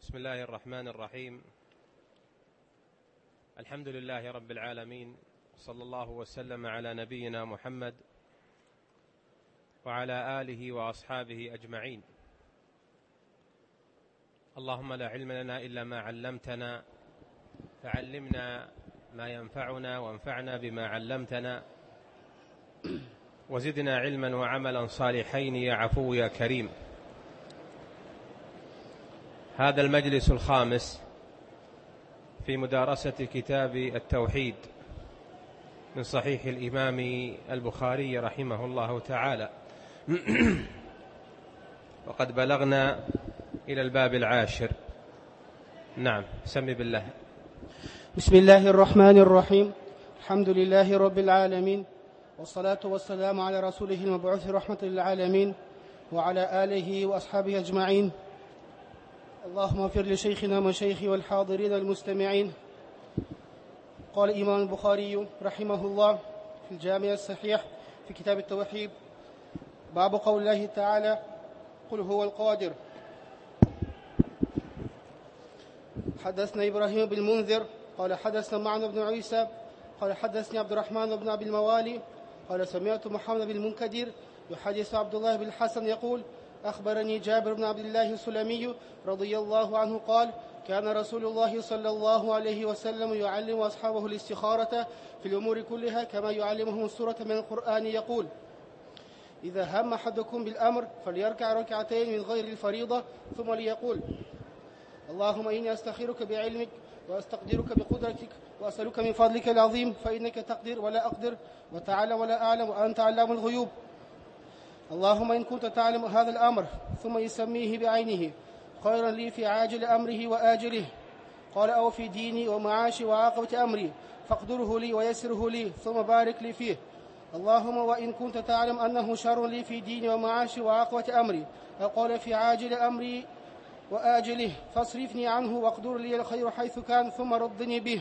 بسم الله الرحمن الرحيم. الحمد لله رب العالمين، صلى الله وسلم على نبينا محمد وعلى آله وأصحابه أجمعين. اللهم لا علم لنا إلا ما علمتنا، فعلمنا ما ينفعنا وانفعنا بما علمتنا، وزدنا علما وعملا صالحين يا عفو يا كريم. هذا المجلس الخامس في مدارسة كتاب التوحيد من صحيح الإمام البخاري رحمه الله تعالى، وقد بلغنا إلى الباب 10. نعم، سمي بالله. بسم الله الرحمن الرحيم. الحمد لله رب العالمين، والصلاة والسلام على رسوله المبعوث رحمة للعالمين وعلى آله وأصحابه أجمعين. اللهم اغفر لشيخنا ومشايخي والحاضرين المستمعين. قال الإمام البخاري رحمه الله في الجامع الصحيح في كتاب التوحيد: باب قول الله تعالى: قل هو القادر. حدثنا إبراهيم بن المنذر قال حدثنا معن بن عيسى قال حدثني عبد الرحمن بن أبي الموالي قال سمعت محمد بن المنكدر يحدث عبد الله بن الحسن يقول: أخبرني جابر بن عبد الله السلمي رضي الله عنه قال: كان رسول الله صلى الله عليه وسلم يعلم أصحابه الاستخارة في الأمور كلها كما يعلمهم السورة من القرآن، يقول: إذا هم أحدكم بالأمر فليركع ركعتين من غير الفريضة ثم ليقول: اللهم إني أستخيرك بعلمك وأستقدرك بقدرتك وأسألك من فضلك العظيم فإنك تقدر ولا أقدر وتعلم ولا أعلم وأنت علام الغيوب. اللهم إن كنت تعلم هذا الأمر، ثم يسميه بعينه: خيرا لي في عاجل أمره وآجله، قال: أو في ديني ومعاشي وعاقبة أمري، فاقدره لي ويسره لي ثم بارك لي فيه. اللهم وإن كنت تعلم أنه شر لي في ديني ومعاشي وعاقبة أمري، قال: في عاجل أمري وآجله، فاصرفني عنه واقدر لي الخير حيث كان ثم ردني به.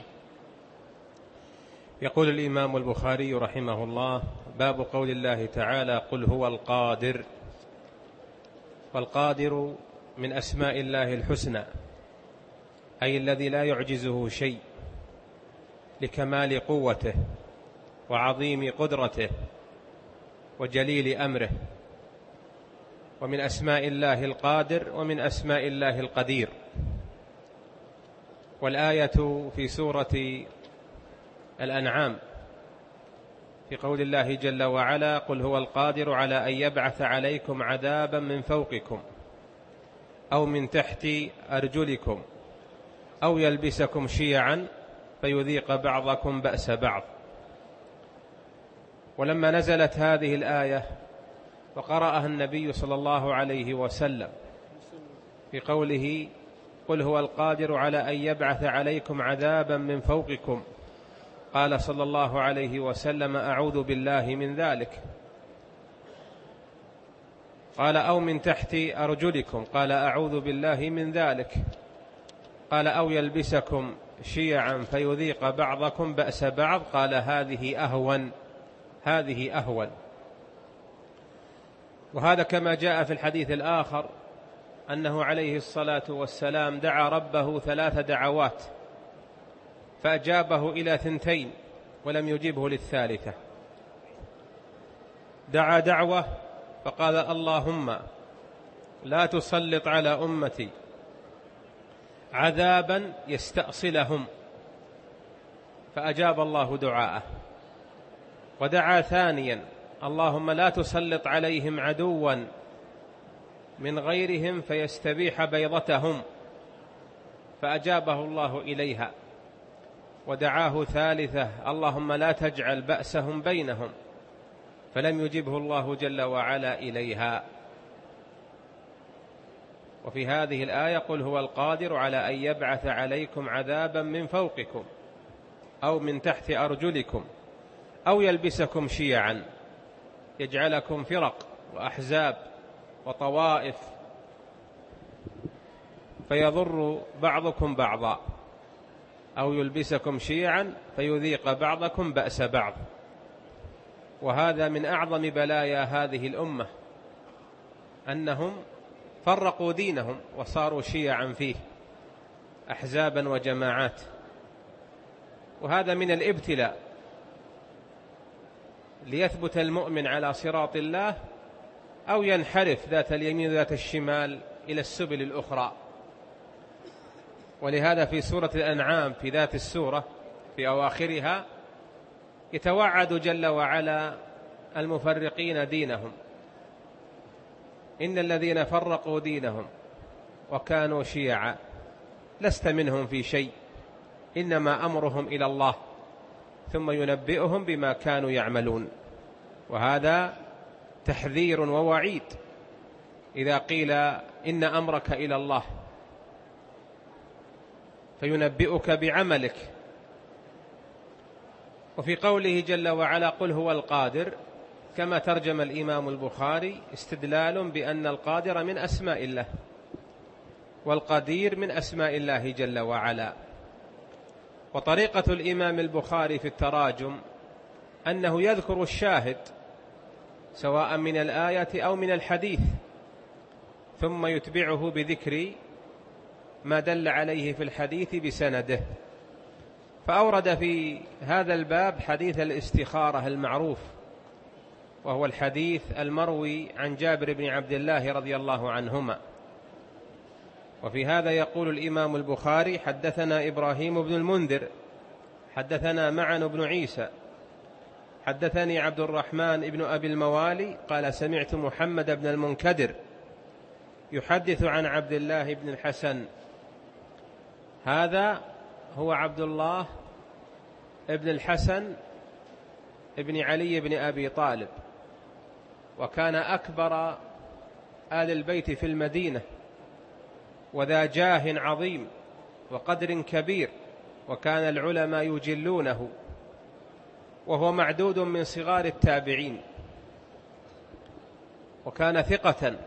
يقول الإمام البخاري رحمه الله: باب قول الله تعالى: قل هو القادر. والقادر من أسماء الله الحسنى، أي الذي لا يعجزه شيء، لكمال قوته وعظيم قدرته وجليل أمره. ومن أسماء الله القادر، ومن أسماء الله القدير. والآية في سورة الأنعام في قول الله جل وعلا: قل هو القادر على أن يبعث عليكم عذابا من فوقكم أو من تحت أرجلكم أو يلبسكم شيعا فيذيق بعضكم بأس بعض. ولما نزلت هذه الآية وقرأها النبي صلى الله عليه وسلم في قوله: قل هو القادر على أن يبعث عليكم عذابا من فوقكم، قال صلى الله عليه وسلم: أعوذ بالله من ذلك. قال: أو من تحت أرجلكم، قال: أعوذ بالله من ذلك. قال: أو يلبسكم شيعا فيذيق بعضكم بأس بعض، قال: هذه أهون، هذه أهون. وهذا كما جاء في الحديث الآخر أنه عليه الصلاة والسلام دعا ربه 3 دعوات فأجابه إلى 2 ولم يجبه للثالثة. دعا دعوة فقال: اللهم لا تسلط على أمتي عذابا يستأصلهم، فأجاب الله دعاءه. ودعا ثانيا: اللهم لا تسلط عليهم عدوا من غيرهم فيستبيح بيضتهم، فأجابه الله إليها. ودعاه ثالثة: اللهم لا تجعل بأسهم بينهم، فلم يجبه الله جل وعلا إليها. وفي هذه الآية: قل هو القادر على أن يبعث عليكم عذابا من فوقكم أو من تحت أرجلكم أو يلبسكم شيعا، يجعلكم فرق وأحزاب وطوائف فيضر بعضكم بعضا، أو يلبسكم شيعا فيذيق بعضكم بأس بعض. وهذا من أعظم بلايا هذه الأمة، أنهم فرقوا دينهم وصاروا شيعا فيه، أحزابا وجماعات، وهذا من الابتلاء ليثبت المؤمن على صراط الله أو ينحرف ذات اليمين وذات الشمال إلى السبل الأخرى. ولهذا في سورة الأنعام في ذات السورة في أواخرها يتوعد جل وعلا المفرقين دينهم: إن الذين فرقوا دينهم وكانوا شيعا لست منهم في شيء إنما أمرهم إلى الله ثم ينبئهم بما كانوا يعملون. وهذا تحذير ووعيد إذا قيل إن أمرك إلى الله فينبئك بعملك. وفي قوله جل وعلا: قل هو القادر، كما ترجم الإمام البخاري استدلال بأن القادر من أسماء الله، والقدير من أسماء الله جل وعلا. وطريقة الإمام البخاري في التراجم أنه يذكر الشاهد سواء من الآية أو من الحديث، ثم يتبعه بذكر ما دل عليه في الحديث بسنده. فأورد في هذا الباب حديث الاستخارة المعروف، وهو الحديث المروي عن جابر بن عبد الله رضي الله عنهما. وفي هذا يقول الإمام البخاري: حدثنا إبراهيم بن المنذر حدثنا معن بن عيسى حدثني عبد الرحمن بن أبي الموالي قال: سمعت محمد بن المنكدر يحدث عن عبد الله بن الحسن. هذا هو عبد الله بن الحسن ابن علي بن أبي طالب، وكان أكبر آل البيت في المدينة، وذا جاه عظيم وقدر كبير، وكان العلماء يجلونه، وهو معدود من صغار التابعين، وكان ثقة.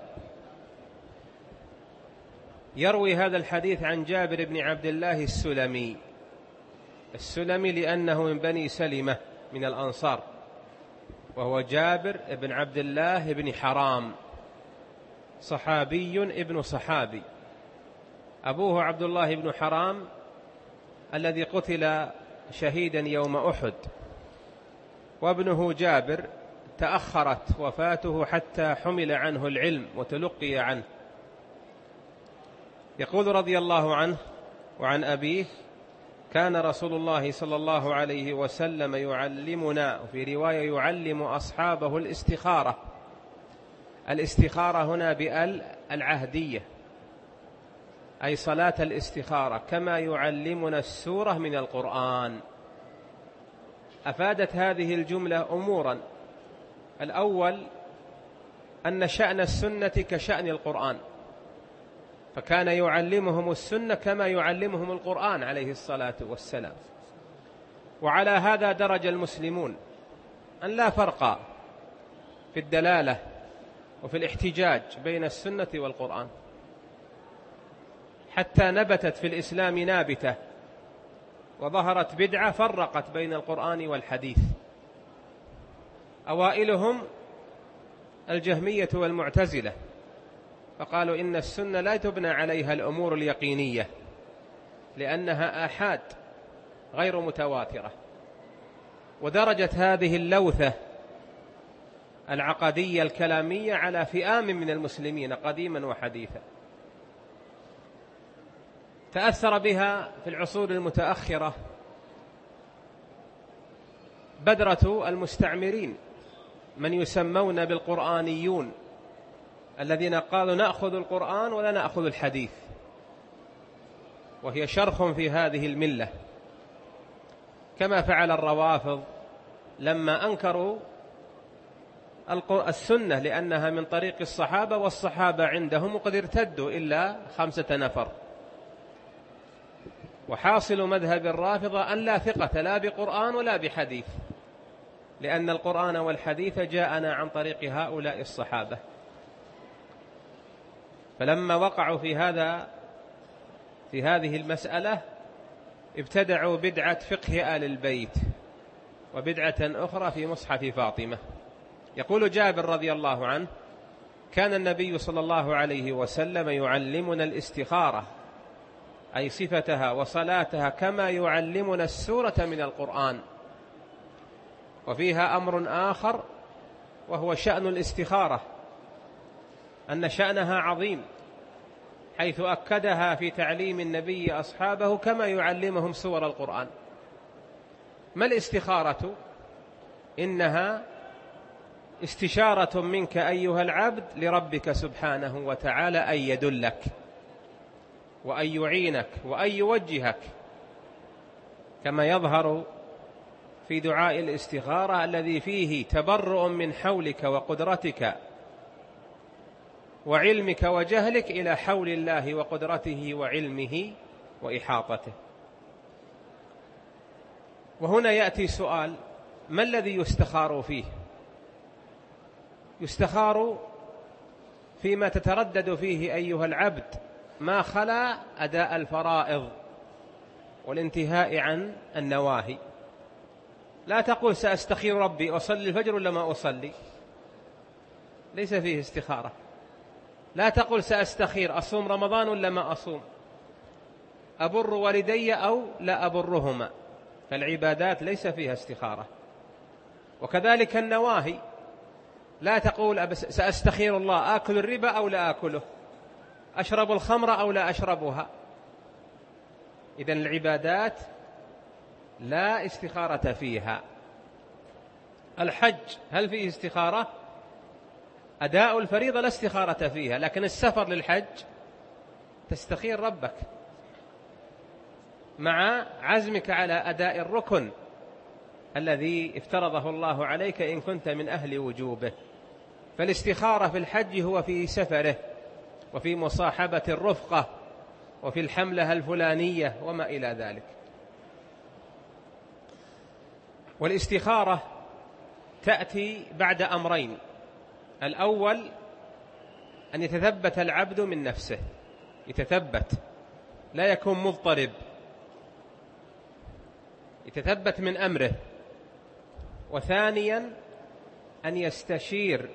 يروي هذا الحديث عن جابر بن عبد الله السلمي لأنه من بني سلمة من الأنصار، وهو جابر بن عبد الله بن حرام، صحابي ابن صحابي. أبوه عبد الله بن حرام الذي قتل شهيدا يوم أحد، وابنه جابر تأخرت وفاته حتى حمل عنه العلم وتلقي عنه. يقول رضي الله عنه وعن أبيه: كان رسول الله صلى الله عليه وسلم يعلمنا، وفي رواية يعلم أصحابه الاستخارة. الاستخارة هنا بأل العهدية، أي صلاة الاستخارة، كما يعلمنا السورة من القرآن. أفادت هذه الجملة أمورا: الأول أن شأن السنة كشأن القرآن، فكان يعلمهم السنة كما يعلمهم القرآن عليه الصلاة والسلام. وعلى هذا درج المسلمون أن لا فرق في الدلالة وفي الاحتجاج بين السنة والقرآن، حتى نبتت في الإسلام نابتة وظهرت بدعة فرقت بين القرآن والحديث. أوائلهم الجهمية والمعتزلة، فقالوا إن السنة لا تبنى عليها الأمور اليقينية لأنها آحاد غير متواترة. ودرجت هذه اللوثة العقدية الكلامية على فئام من المسلمين قديما وحديثا، تأثر بها في العصور المتأخرة بدرة المستعمرين، من يسمون بالقرآنيون، الذين قالوا نأخذ القرآن ولا نأخذ الحديث، وهي شرخ في هذه الملة، كما فعل الروافض لما أنكروا السنة لأنها من طريق الصحابة، والصحابة عندهم قد ارتدوا إلا 5 نفر. وحاصل مذهب الرافضة أن لا ثقة لا بقرآن ولا بحديث، لأن القرآن والحديث جاءنا عن طريق هؤلاء الصحابة. فلما وقعوا في هذه المسألة ابتدعوا بدعة فقه آل البيت، وبدعة أخرى في مصحف فاطمة. يقول جابر رضي الله عنه: كان النبي صلى الله عليه وسلم يعلمنا الاستخارة، أي صفتها وصلاتها كما يعلمنا السورة من القرآن. وفيها أمر آخر وهو شأن الاستخارة، أن شأنها عظيم، حيث أكدها في تعليم النبي أصحابه كما يعلمهم سور القرآن. ما الاستخارة؟ إنها استشارة منك أيها العبد لربك سبحانه وتعالى أن يدلك وأن يعينك وأن يوجهك، كما يظهر في دعاء الاستخارة الذي فيه تبرؤ من حولك وقدرتك وعلمك وجهلك إلى حول الله وقدرته وعلمه وإحاطته. وهنا يأتي سؤال: ما الذي يستخار فيه؟ يستخار فيما تتردد فيه أيها العبد ما خلا أداء الفرائض والانتهاء عن النواهي. لا تقول سأستخير ربي أصلي الفجر ولا ما أصلي، ليس فيه استخارة. لا تقل سأستخير أصوم رمضان ولا ما أصوم، أبر والدي أو لا أبرهما، فالعبادات ليس فيها استخارة. وكذلك النواهي، لا تقول سأستخير الله آكل الربا أو لا آكله، أشرب الخمر أو لا أشربها. إذن العبادات لا استخارة فيها. الحج هل فيه استخارة؟ أداء الفريضة لا استخارة فيها، لكن السفر للحج تستخير ربك مع عزمك على أداء الركن الذي افترضه الله عليك إن كنت من أهل وجوبه. فالاستخارة في الحج هو في سفره وفي مصاحبة الرفقة وفي الحملة الفلانية وما إلى ذلك. والاستخارة تأتي بعد أمرين: الأول أن يتثبت العبد من نفسه، يتثبت لا يكون مضطرب، يتثبت من أمره. وثانيا أن يستشير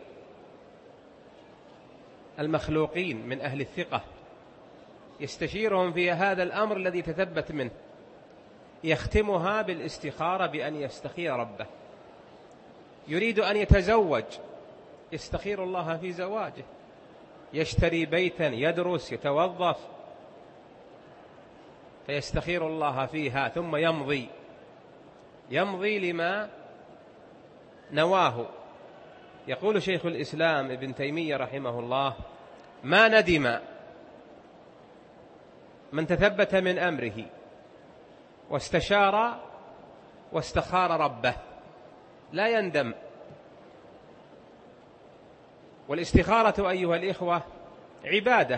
المخلوقين من أهل الثقة، يستشيرهم في هذا الأمر الذي تثبت منه. يختمها بالاستخارة بأن يستخير ربه. يريد أن يتزوج، يستخير الله في زواجه. يشتري بيتا، يدرس، يتوظف، فيستخير الله فيها، ثم يمضي لما نواه. يقول شيخ الإسلام ابن تيمية رحمه الله: ما ندم من تثبت من أمره واستشار واستخار ربه، لا يندم. والاستخارة أيها الإخوة عبادة،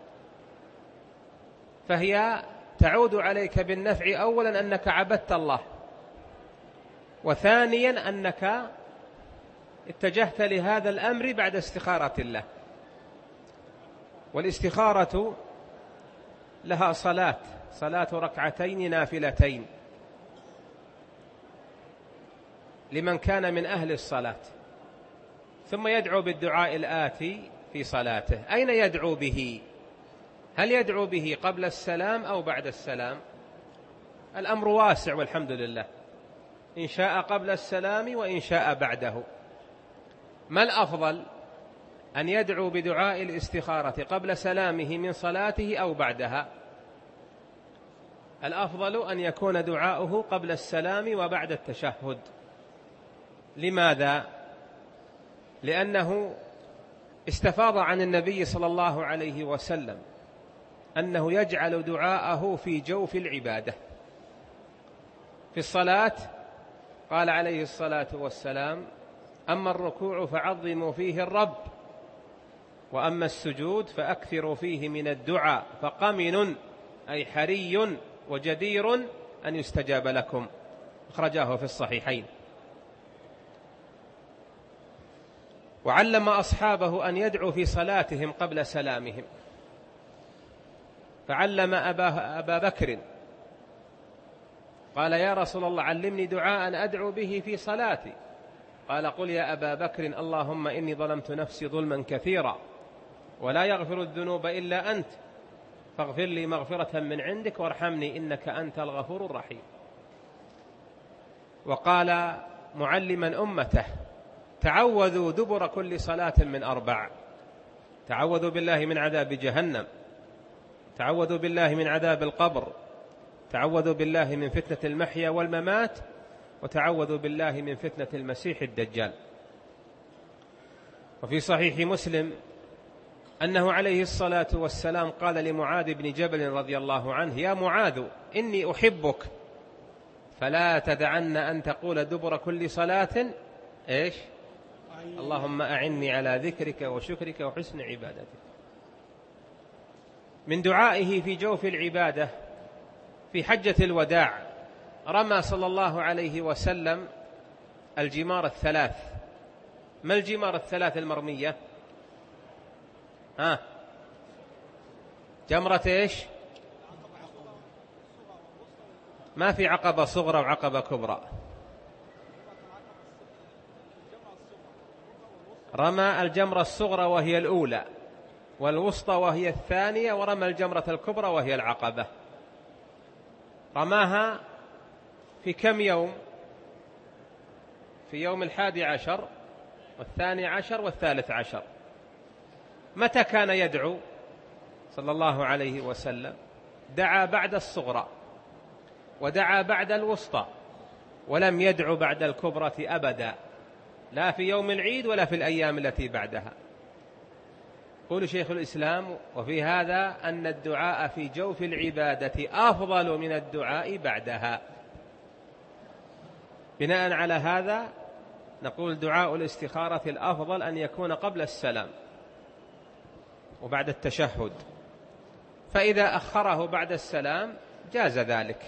فهي تعود عليك بالنفع، أولا أنك عبدت الله، وثانيا أنك اتجهت لهذا الأمر بعد استخارة الله. والاستخارة لها صلاة ركعتين نافلتين لمن كان من أهل الصلاة، ثم يدعو بالدعاء الآتي في صلاته. أين يدعو به؟ هل يدعو به قبل السلام أو بعد السلام؟ الأمر واسع والحمد لله، إن شاء قبل السلام وإن شاء بعده. ما الأفضل؟ أن يدعو بدعاء الاستخارة قبل سلامه من صلاته أو بعدها؟ الأفضل أن يكون دعاؤه قبل السلام وبعد التشهد. لماذا؟ لأنه استفاض عن النبي صلى الله عليه وسلم أنه يجعل دعاءه في جوف العبادة. في الصلاة قال عليه الصلاة والسلام: أما الركوع فعظموا فيه الرب، وأما السجود فأكثروا فيه من الدعاء، فقمن أي حري وجدير أن يستجاب لكم. أخرجاه في الصحيحين. وعلم أصحابه أن يدعوا في صلاتهم قبل سلامهم، فعلم أبا بكر، قال: يا رسول الله علمني دعاء أدعو به في صلاتي. قال: قل يا أبا بكر: اللهم إني ظلمت نفسي ظلما كثيرا ولا يغفر الذنوب إلا أنت، فاغفر لي مغفرة من عندك وارحمني إنك أنت الغفور الرحيم. وقال معلما أمته: تعوذوا دبر كل صلاة من 4: تعوذوا بالله من عذاب جهنم، تعوذوا بالله من عذاب القبر، تعوذوا بالله من فتنة المحيا والممات، وتعوذوا بالله من فتنة المسيح الدجال. وفي صحيح مسلم أنه عليه الصلاة والسلام قال لمعاذ بن جبل رضي الله عنه: يا معاذ إني أحبك فلا تدعن أن تقول دبر كل صلاة إيش؟ اللهم أعني على ذكرك وشكرك وحسن عبادتك. من دعائه في جوف العبادة في حجة الوداع رمى صلى الله عليه وسلم الجمار الثلاث. ما الجمار الثلاث المرمية؟ جمرة إيش؟ ما في عقبة صغرى وعقبة كبرى. رمى الجمرة الصغرى وهي الأولى، والوسطى وهي الثانية، ورمى الجمرة الكبرى وهي العقبة. رماها في كم يوم؟ في يوم 11 و12 و13. متى كان يدعو صلى الله عليه وسلم؟ دعا بعد الصغرى ودعا بعد الوسطى، ولم يدعو بعد الكبرى أبدا، لا في يوم العيد ولا في الأيام التي بعدها. يقول شيخ الإسلام: وفي هذا أن الدعاء في جوف العبادة أفضل من الدعاء بعدها. بناء على هذا نقول دعاء الاستخارة الأفضل أن يكون قبل السلام وبعد التشهد، فإذا أخره بعد السلام جاز ذلك.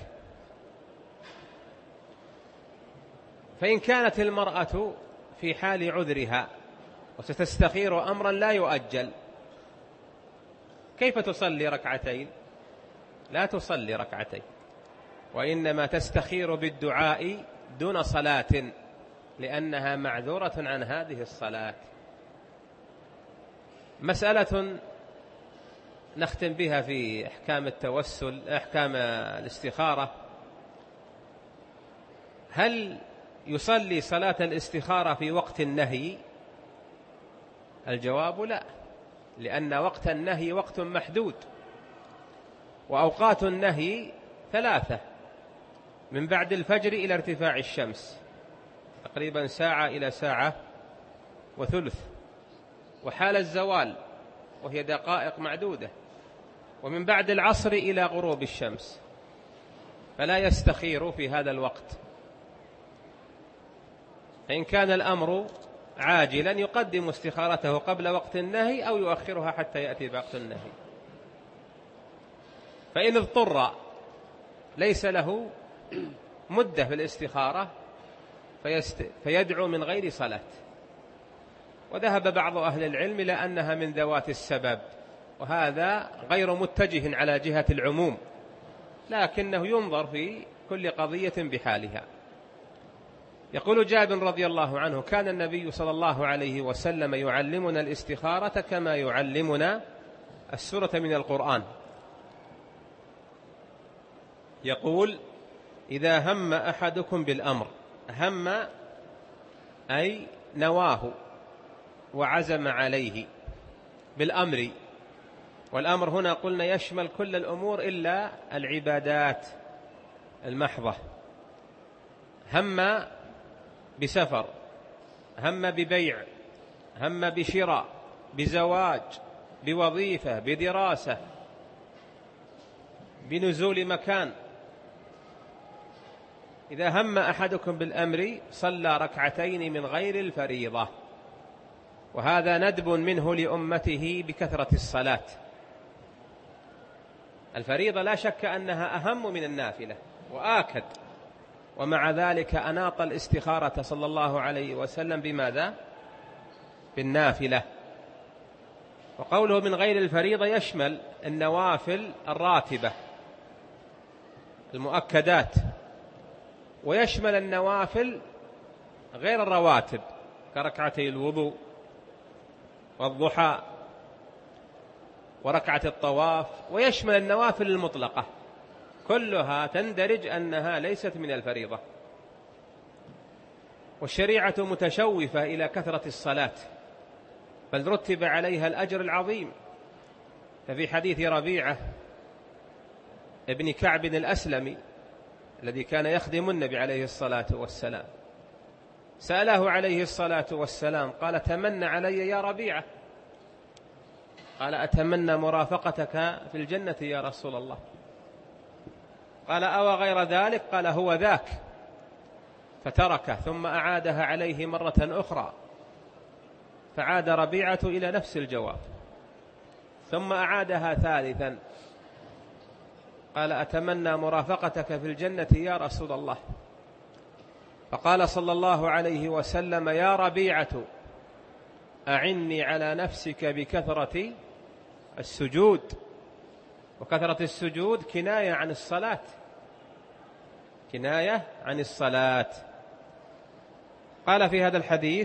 فإن كانت المرأة في حال عذرها وستستخير أمرا لا يؤجل، كيف تصلي ركعتين؟ لا تصلي ركعتين، وإنما تستخير بالدعاء دون صلاة، لأنها معذورة عن هذه الصلاة. مسألة نختم بها في أحكام التوسل، أحكام الاستخارة: هل يصلي صلاة الاستخارة في وقت النهي؟ الجواب لا، لأن وقت النهي وقت محدود، وأوقات النهي 3: من بعد الفجر إلى ارتفاع الشمس تقريبا ساعة إلى ساعة وثلث، وحال الزوال وهي دقائق معدودة، ومن بعد العصر إلى غروب الشمس، فلا يستخير في هذا الوقت. فإن كان الأمر عاجلا يقدم استخارته قبل وقت النهي أو يؤخرها حتى يأتي وقت النهي. فإن اضطر ليس له مدة في الاستخارة فيدعو من غير صلاة. وذهب بعض أهل العلم إلى أنها من ذوات السبب، وهذا غير متجه على جهة العموم، لكنه ينظر في كل قضية بحالها. يقول جابر رضي الله عنه: كان النبي صلى الله عليه وسلم يعلمنا الاستخارة كما يعلمنا السورة من القرآن. يقول: إذا هم أحدكم بالأمر، هم أي نواه وعزم عليه بالأمر، والأمر هنا قلنا يشمل كل الأمور إلا العبادات المحضة. هم بسفر، هم ببيع، هم بشراء، بزواج، بوظيفة، بدراسة، بنزول مكان. إذا هم أحدكم بالأمر صلى ركعتين من غير الفريضة، وهذا ندب منه لأمته بكثرة الصلاة. الفريضة لا شك أنها أهم من النافلة وآكد، ومع ذلك أناط الاستخارة صلى الله عليه وسلم بماذا؟ بالنافلة. وقوله من غير الفريضة يشمل النوافل الراتبة المؤكدات، ويشمل النوافل غير الرواتب كركعتي الوضوء والضحى وركعة الطواف، ويشمل النوافل المطلقة كلها تندرج أنها ليست من الفريضة. والشريعة متشوفة إلى كثرة الصلاة، بل رتب عليها الأجر العظيم. ففي حديث ربيعة ابن كعب الأسلمي الذي كان يخدم النبي عليه الصلاة والسلام، سأله عليه الصلاة والسلام قال: تمنى علي يا ربيعة؟ قال: أتمنى مرافقتك في الجنة يا رسول الله. قال: أو غير ذلك؟ قال: هو ذاك. فتركه، ثم أعادها عليه مرة أخرى، فعاد ربيعة إلى نفس الجواب، ثم أعادها ثالثا، قال: أتمنى مرافقتك في الجنة يا رسول الله. فقال صلى الله عليه وسلم: يا ربيعة، أعني على نفسك بكثرة السجود. وكثرة السجود كناية عن الصلاة، كناية عن الصلاة. قال في هذا الحديث: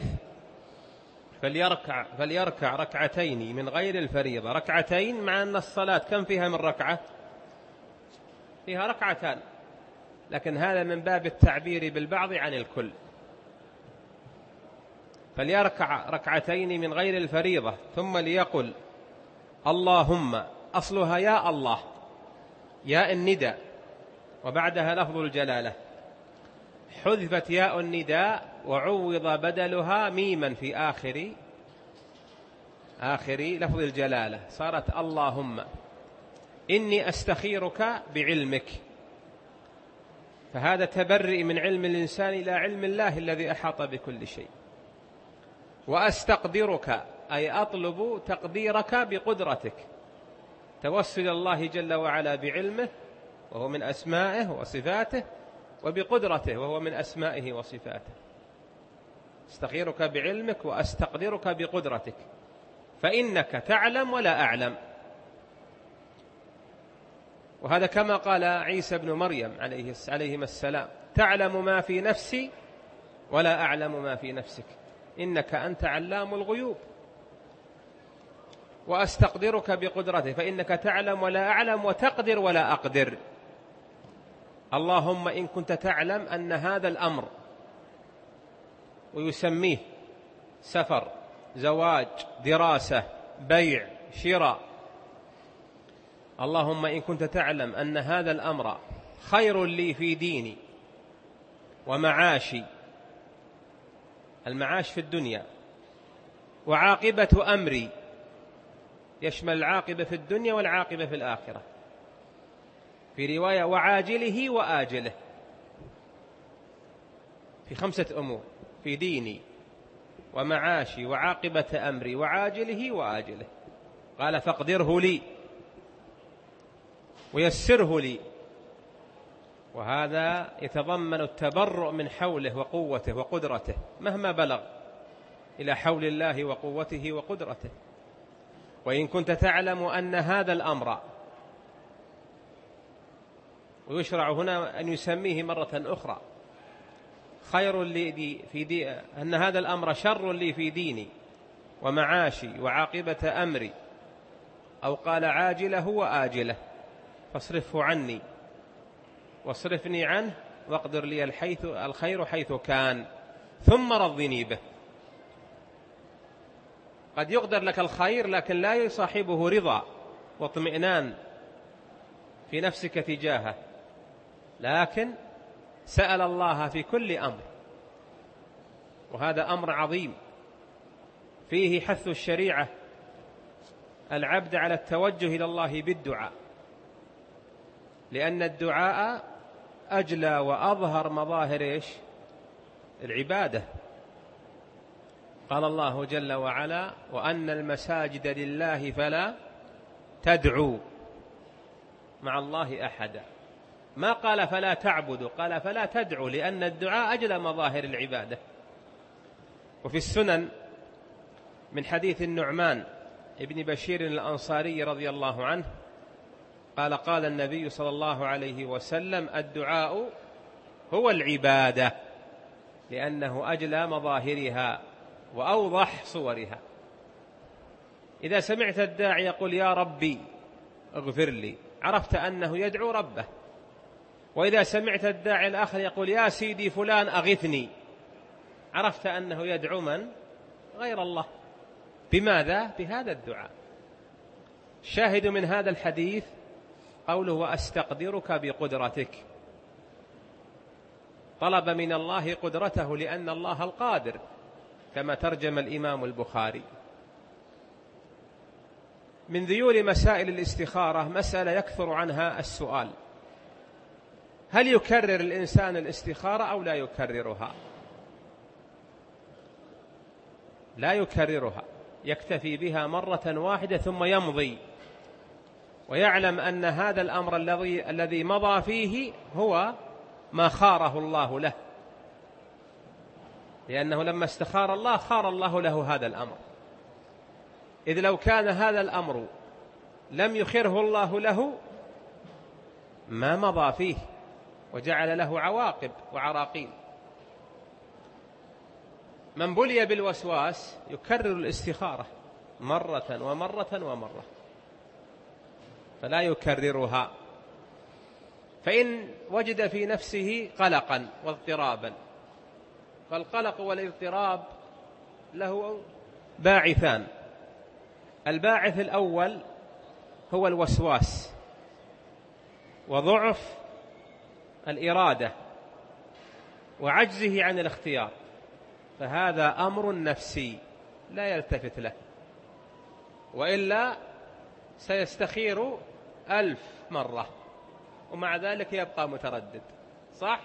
فليركع ركعتين من غير الفريضة. ركعتين مع أن الصلاة كم فيها من ركعة؟ فيها ركعتان، لكن هذا من باب التعبير بالبعض عن الكل. فليركع ركعتين من غير الفريضة، ثم ليقل: اللهم، أصلها يا الله، ياء النداء وبعدها لفظ الجلالة، حذفت ياء النداء وعوض بدلها ميما في آخر لفظ الجلالة، صارت اللهم إني أستخيرك بعلمك. فهذا تبرئ من علم الإنسان إلى علم الله الذي أحاط بكل شيء. وأستقدرك أي أطلب تقديرك بقدرتك، توسل الله جل وعلا بعلمه وهو من أسمائه وصفاته، وبقدرته وهو من أسمائه وصفاته. استخيرك بعلمك وأستقدرك بقدرتك، فإنك تعلم ولا أعلم. وهذا كما قال عيسى بن مريم عليهما السلام: تعلم ما في نفسي ولا أعلم ما في نفسك إنك أنت علام الغيوب. وأستقدرك بقدرته، فإنك تعلم ولا أعلم وتقدر ولا أقدر. اللهم إن كنت تعلم أن هذا الأمر، ويسميه سفر، زواج، دراسة، بيع، شراء، اللهم إن كنت تعلم أن هذا الأمر خير لي في ديني ومعاشي، المعاش في الدنيا، وعاقبة أمري، يشمل العاقبة في الدنيا والعاقبة في الآخرة، في رواية وعاجله وآجله، في 5 أمور: في ديني ومعاشي وعاقبة أمري وعاجله وآجله. قال: فاقدره لي ويسره لي. وهذا يتضمن التبرؤ من حوله وقوته وقدرته مهما بلغ إلى حول الله وقوته وقدرته. وإن كنت تعلم أن هذا الأمر، ويشرع هنا أن يسميه مرة أخرى خير لي في أن هذا الأمر شر لي في ديني ومعاشي وعاقبة أمري، أو قال عاجله وآجله، فاصرفه عني واصرفني عنه، واقدر لي الخير حيث كان، ثم رضني به. قد يقدر لك الخير لكن لا يصاحبه رضا واطمئنان في نفسك تجاهه، لكن سأل الله في كل أمر، وهذا أمر عظيم فيه حث الشريعة العبد على التوجه إلى الله بالدعاء، لأن الدعاء أجلى وأظهر مظاهر العبادة. قال الله جل وعلا: وأن المساجد لله فلا تدعوا مع الله أحدا. ما قال فلا تعبدوا، قال فلا تدعوا، لأن الدعاء أجلى مظاهر العبادة. وفي السنن من حديث النعمان ابن بشير الأنصاري رضي الله عنه قال: قال النبي صلى الله عليه وسلم: الدعاء هو العبادة، لأنه أجلى مظاهرها وأوضح صورها. إذا سمعت الداعي يقول يا ربي اغفر لي، عرفت أنه يدعو ربه. وإذا سمعت الداعي الآخر يقول يا سيدي فلان أغثني، عرفت أنه يدعو من؟ غير الله. بماذا؟ بهذا الدعاء. شاهد من هذا الحديث قوله وأستقدرك بقدرتك، طلب من الله قدرته لأن الله القادر، كما ترجم الإمام البخاري. من ذيول مسائل الاستخارة مسألة يكثر عنها السؤال: هل يكرر الإنسان الاستخارة أو لا يكررها؟ لا يكررها، يكتفي بها مرة واحدة ثم يمضي، ويعلم أن هذا الأمر الذي مضى فيه هو ما خاره الله له، لأنه لما استخار الله خار الله له هذا الأمر. إذ لو كان هذا الأمر لم يخره الله له ما مضى فيه وجعل له عواقب وعراقيل. من بلي بالوسواس يكرر الاستخارة مرة ومرة ومرة، فلا يكررها. فإن وجد في نفسه قلقا واضطرابا، فالقلق والاضطراب له باعثان: الباعث الأول هو الوسواس وضعف الإرادة وعجزه عن الاختيار، فهذا أمر نفسي لا يلتفت له، وإلا سيستخير 1000 مرة ومع ذلك يبقى متردد، صح؟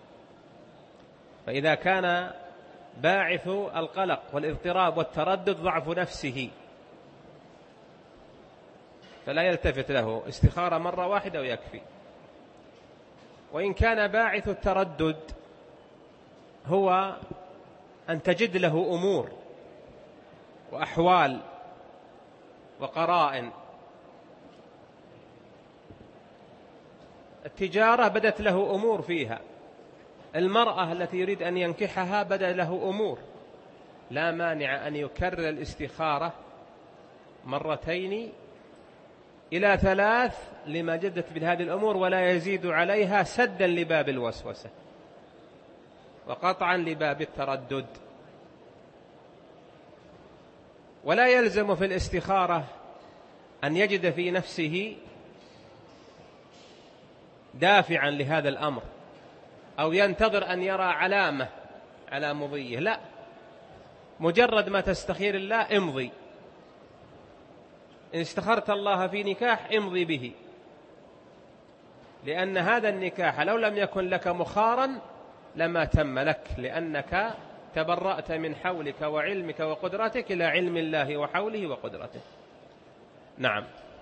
فإذا كان باعث القلق والاضطراب والتردد ضعف نفسه فلا يلتفت له، استخارة مرة واحدة ويكفي. وإن كان باعث التردد هو أن تجد له أمور وأحوال وقرائن، التجارة بدت له أمور فيها، المرأة التي يريد أن ينكحها بدا له أمور، لا مانع أن يكرر الاستخارة 2 إلى 3 لما جدت بهذه الأمور، ولا يزيد عليها سدا لباب الوسوسة وقطعا لباب التردد. ولا يلزم في الاستخارة أن يجد في نفسه دافعا لهذا الأمر أو ينتظر أن يرى علامة على مضيه، لا، مجرد ما تستخير الله امضي. إن استخرت الله في نكاح امضي به، لأن هذا النكاح لو لم يكن لك مخارا لما تم لك، لأنك تبرأت من حولك وعلمك وقدرتك إلى علم الله وحوله وقدرته. نعم.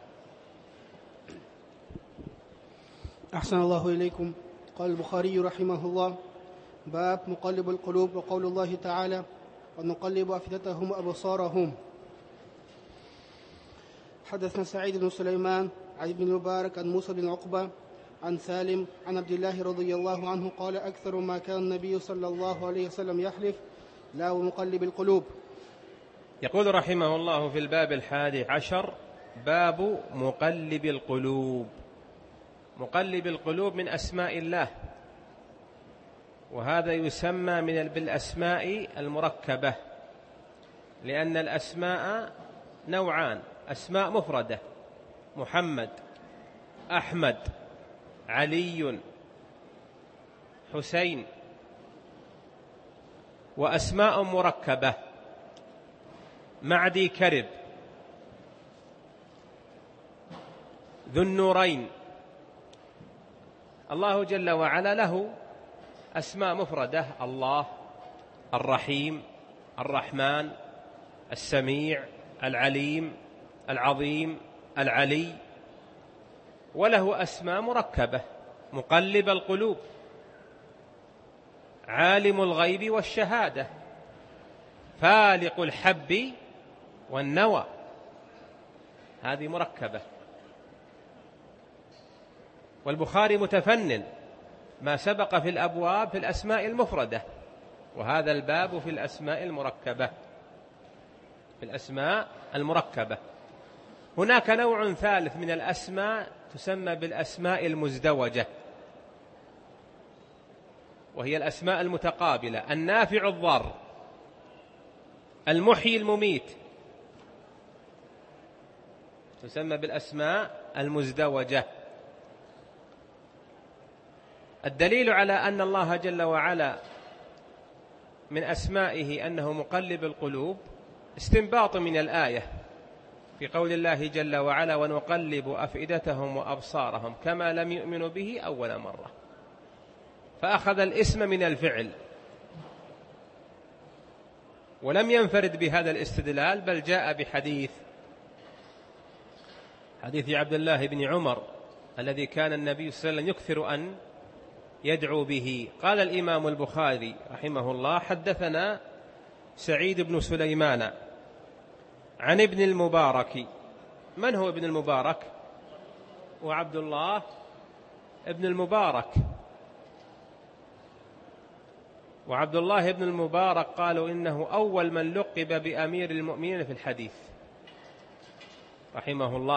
أحسن الله إليكم. قال البخاري رحمه الله: باب مقلب القلوب، وقول الله تعالى: ونقلب أفئدتهم وأبصارهم. حدثنا سعيد بن سليمان عن ابن المبارك عن موسى بن عقبة عن سالم عن عبد الله رضي الله عنه قال: أكثر ما كان النبي صلى الله عليه وسلم يحلف: لا ومقلب القلوب. يقول رحمه الله في الباب 11: باب مقلب القلوب. مقلب القلوب من أسماء الله، وهذا يسمى بالأسماء المركبة، لأن الأسماء نوعان: أسماء مفردة محمد، أحمد، علي، حسين، وأسماء مركبة معدي كرب، ذو النورين. الله جل وعلا له أسماء مفردة: الله، الرحيم، الرحمن، السميع، العليم، العظيم، العلي. وله أسماء مركبة: مقلب القلوب، عالم الغيب والشهادة، فالق الحب والنوى. هذه مركبة. والبخاري متفنن، ما سبق في الأبواب في الأسماء المفردة، وهذا الباب في الأسماء المركبة، في الأسماء المركبة. هناك نوع ثالث من الأسماء تسمى بالأسماء المزدوجة، وهي الأسماء المتقابلة: النافع الضار، المحيي المميت، تسمى بالأسماء المزدوجة. الدليل على أن الله جل وعلا من أسمائه أنه مقلب القلوب استنباط من الآية في قول الله جل وعلا: ونقلب أفئدتهم وأبصارهم كما لم يؤمنوا به أول مرة. فأخذ الاسم من الفعل، ولم ينفرد بهذا الاستدلال، بل جاء بحديث عبد الله بن عمر الذي كان النبي صلى الله عليه وسلم يكثر أن يدعو به. قال الإمام البخاري رحمه الله: حدثنا سعيد بن سليمان عن ابن المبارك. من هو ابن المبارك؟ وعبد الله ابن المبارك. وعبد الله ابن المبارك قالوا إنه أول من لقب بأمير المؤمنين في الحديث رحمه الله.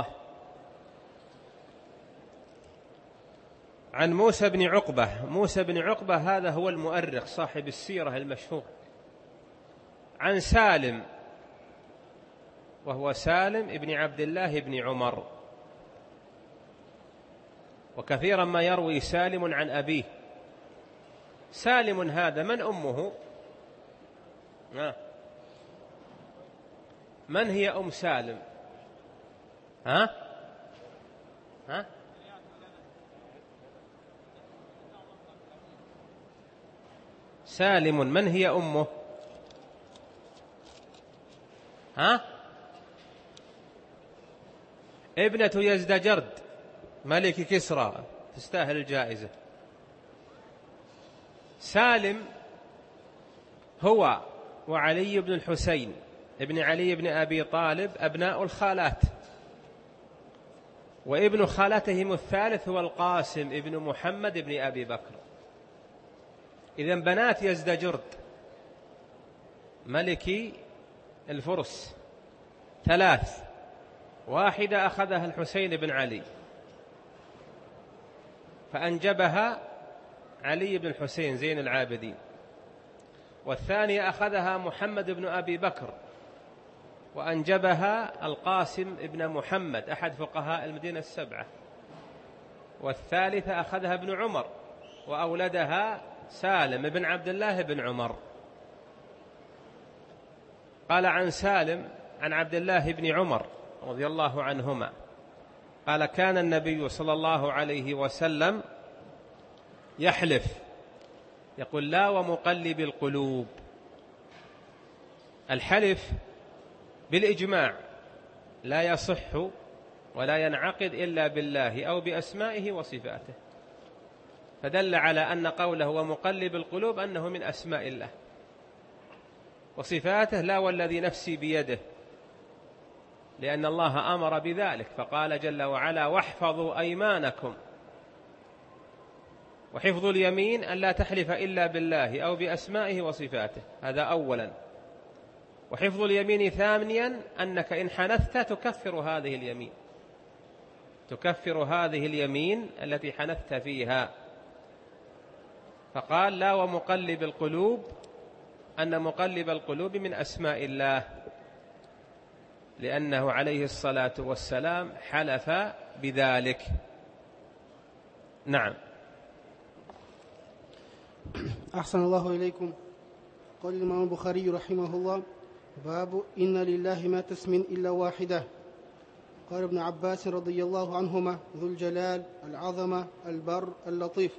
عن موسى بن عقبة. موسى بن عقبة هذا هو المؤرخ صاحب السيرة المشهور. عن سالم، وهو سالم ابن عبد الله بن عمر، وكثيرا ما يروي سالم عن أبيه. سالم هذا من أمه؟ من هي أم سالم؟ سالم من هي أمه؟ ابنة يزدجرد ملك كسرى، تستاهل الجائزة. سالم هو وعلي بن الحسين ابن علي بن أبي طالب أبناء الخالات، وابن خالتهم الثالث هو القاسم ابن محمد ابن أبي بكر. إذن بنات يزدجرد ملك الفرس ثلاث، واحدة أخذها الحسين بن علي فأنجبها علي بن الحسين زين العابدين، والثانية أخذها محمد بن أبي بكر وأنجبها القاسم ابن محمد أحد فقهاء المدينة السبعة، والثالثة أخذها ابن عمر وأولدها سالم بن عبد الله بن عمر. قال عن سالم عن عبد الله بن عمر رضي الله عنهما قال: كان النبي صلى الله عليه وسلم يحلف يقول: لا ومقلب القلوب. الحلف بالإجماع لا يصح ولا ينعقد إلا بالله أو بأسمائه وصفاته، فدل على أن قوله ومقلب القلوب أنه من أسماء الله، وصفاته لا والذي نفسي بيده، لأن الله أمر بذلك فقال جل وعلا: واحفظوا أيمانكم. وحفظ اليمين أن لا تحلف إلا بالله أو بأسمائه وصفاته، هذا أولا. وحفظ اليمين ثانيا أنك إن حنثت تكفر هذه اليمين التي حنثت فيها. فقال: لا ومقلب القلوب، أن مقلب القلوب من أسماء الله، لأنه عليه الصلاة والسلام حلف بذلك. نعم. أحسن الله إليكم. قال الإمام البخاري رحمه الله: باب إن لله ما اسم إلا واحدة. قال ابن عباس رضي الله عنهما: ذو الجلال، العظمة، البر، اللطيف.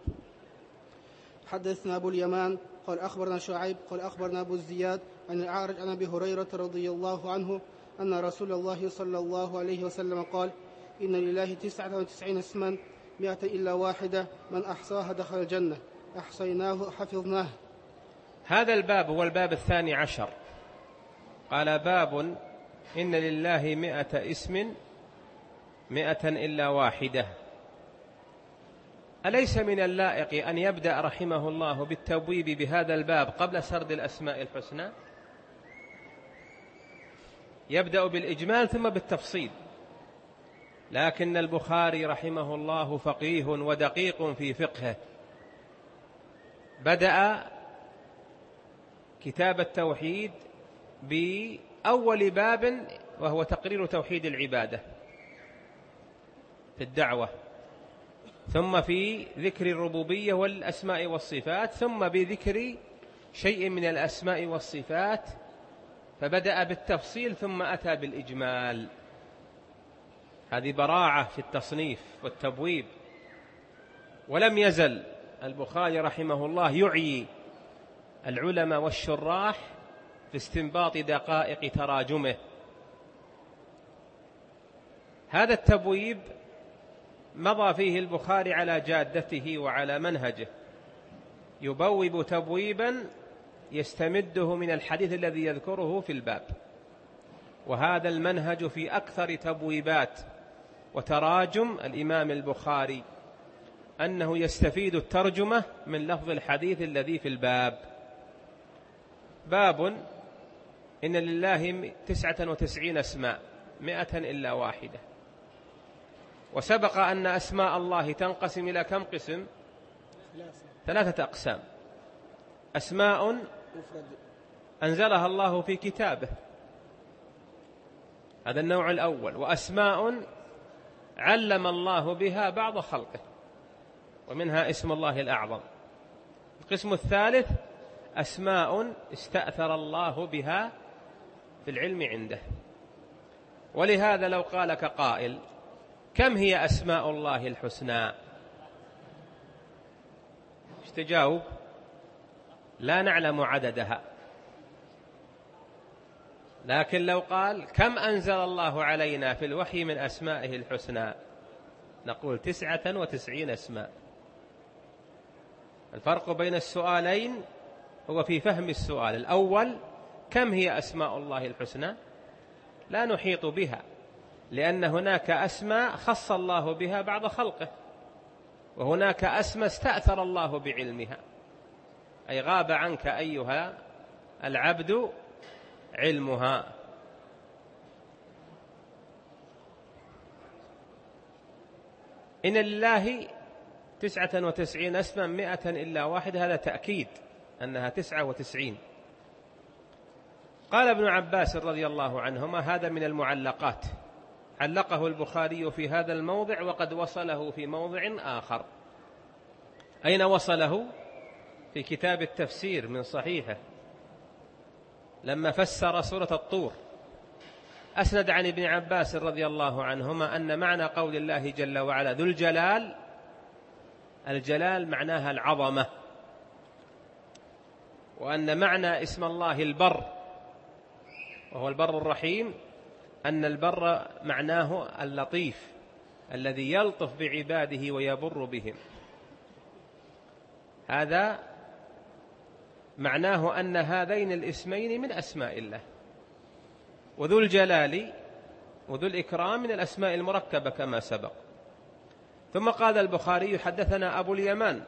حدثنا أبو اليمان قال أخبرنا شعيب قال أخبرنا أبو الزياد عن الأعرج عن أبي هريرة رضي الله عنه أن رسول الله صلى الله عليه وسلم قال: إن لله 99 اسما 100 إلا واحدة، من أحصاها دخل الجنة، أحصيناه حفظناه. هذا الباب هو الباب 12. قال: باب إن لله 100 اسم 100 إلا واحدة. أليس من اللائق أن يبدأ رحمه الله بالتبويب بهذا الباب قبل سرد الأسماء الحسنى؟ يبدأ بالإجمال ثم بالتفصيل، لكن البخاري رحمه الله فقيه ودقيق في فقهه، بدأ كتاب التوحيد بأول باب وهو تقرير توحيد العبادة في الدعوة، ثم في ذكر الربوبية والأسماء والصفات، ثم بذكر شيء من الأسماء والصفات، فبدأ بالتفصيل ثم أتى بالإجمال. هذه براعة في التصنيف والتبويب. ولم يزل البخاري رحمه الله يعيي العلماء والشراح في استنباط دقائق تراجمه. هذا التبويب مضى فيه البخاري على جادته وعلى منهجه، يبوب تبويبا يستمده من الحديث الذي يذكره في الباب، وهذا المنهج في أكثر تبويبات وتراجم الإمام البخاري، أنه يستفيد الترجمة من لفظ الحديث الذي في الباب. باب إن لله 99 اسماء 100 إلا واحدة. وسبق أن أسماء الله تنقسم إلى كم قسم؟ 3 أقسام. أسماء أنزلها الله في كتابه، هذا النوع الأول، وأسماء علم الله بها بعض خلقه، ومنها اسم الله الأعظم. القسم الثالث أسماء استأثر الله بها في العلم عنده. ولهذا لو قالك قائل كم هي أسماء الله الحسنى؟ ايش تجاوب؟ لا نعلم عددها. لكن لو قال كم أنزل الله علينا في الوحي من أسمائه الحسنى، نقول 99 اسماء. الفرق بين السؤالين هو في فهم السؤال. الأول كم هي أسماء الله الحسنى؟ لا نحيط بها، لأن هناك أسماء خص الله بها بعض خلقه، وهناك أسماء استأثر الله بعلمها، أي غاب عنك أيها العبد علمها. إن لله 99 اسما 100 إلا واحدة، هذا تأكيد أنها 99. قال ابن عباس رضي الله عنهما هذا من المعلقات، علقه البخاري في هذا الموضع وقد وصله في موضع آخر. أين وصله؟ في كتاب التفسير من صحيحه لما فسر سورة الطور، أسند عن ابن عباس رضي الله عنهما أن معنى قول الله جل وعلا ذو الجلال، الجلال معناها العظمة، وأن معنى اسم الله البر وهو البر الرحيم، أن البر معناه اللطيف الذي يلطف بعباده ويبر بهم. هذا معناه أن هذين الاسمين من أسماء الله، وذو الجلال وذو الإكرام من الأسماء المركبة كما سبق. ثم قال البخاري حدثنا أبو اليمان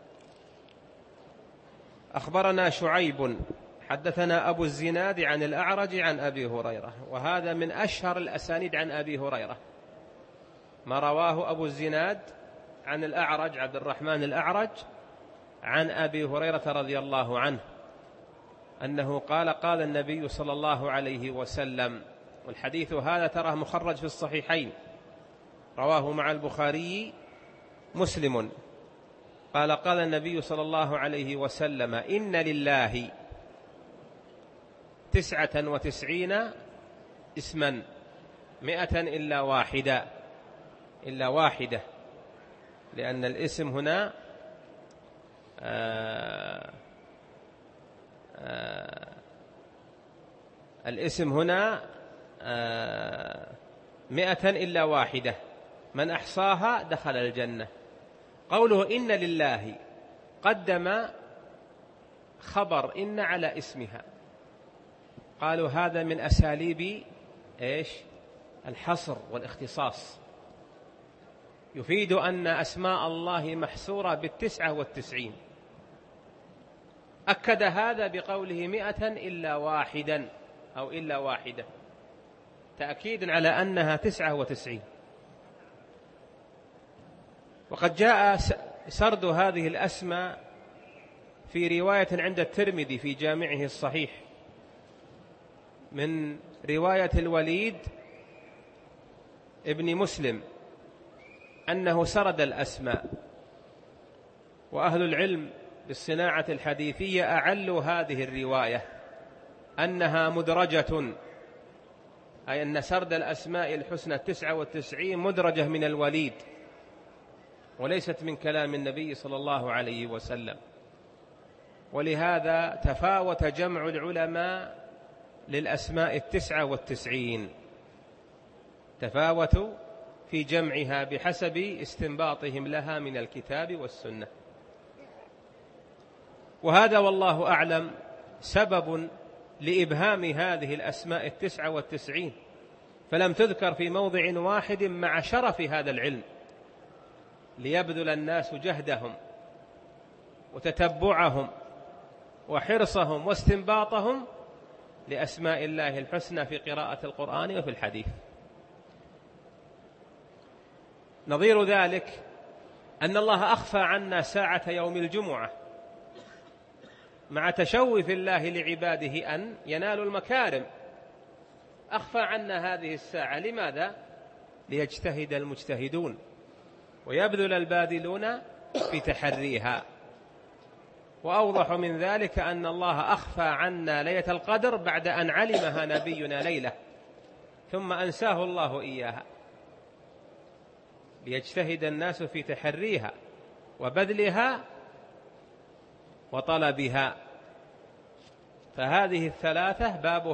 أخبرنا شعيب حدثنا أبو الزناد عن الأعرج عن أبي هريرة، وهذا من أشهر الأسانيد عن أبي هريرة، ما رواه أبو الزناد عن الأعرج عبد الرحمن الأعرج عن أبي هريرة رضي الله عنه أنه قال قال النبي صلى الله عليه وسلم، والحديث هذا تراه مخرج في الصحيحين، رواه مع البخاري مسلم، قال قال النبي صلى الله عليه وسلم إن لله 99 اسما 100 إلا واحدة، لأن الاسم هنا الاسم هنا 100 إلا واحدة، من أحصاها دخل الجنة. قوله إن لله قدم خبر إن على اسمها، قالوا هذا من أساليب إيش؟ الحصر والاختصاص، يفيد أن أسماء الله محصورة 99. أكد هذا بقوله 100 إلا واحدا أو إلا واحدة، تأكيد على أنها 99. وقد جاء سرد هذه الأسماء في رواية عند الترمذي في جامعه الصحيح من رواية الوليد ابن مسلم أنه سرد الأسماء، وأهل العلم بالصناعة الحديثية أعلوا هذه الرواية أنها مدرجة، أي أن سرد الأسماء الحسنى 99 مدرجة من الوليد وليست من كلام النبي صلى الله عليه وسلم. ولهذا تفاوت جمع العلماء للأسماء 99، تفاوتوا في جمعها بحسب استنباطهم لها من الكتاب والسنة. وهذا والله أعلم سبب لإبهام هذه الأسماء 99، فلم تذكر في موضع واحد مع شرف هذا العلم، ليبذل الناس جهدهم وتتبعهم وحرصهم واستنباطهم لأسماء الله الحسنى في قراءة القرآن وفي الحديث. نظير ذلك أن الله أخفى عنا ساعة يوم الجمعة مع تشوف الله لعباده أن ينالوا المكارم، أخفى عنا هذه الساعة. لماذا؟ ليجتهد المجتهدون ويبذل الباذلون في تحريها. وأوضح من ذلك أن الله أخفى عنا ليلة القدر بعد أن علمها نبينا ليلة ثم أنساه الله إياها، ليجتهد الناس في تحريها وبذلها وطلبها. فهذه الثلاثة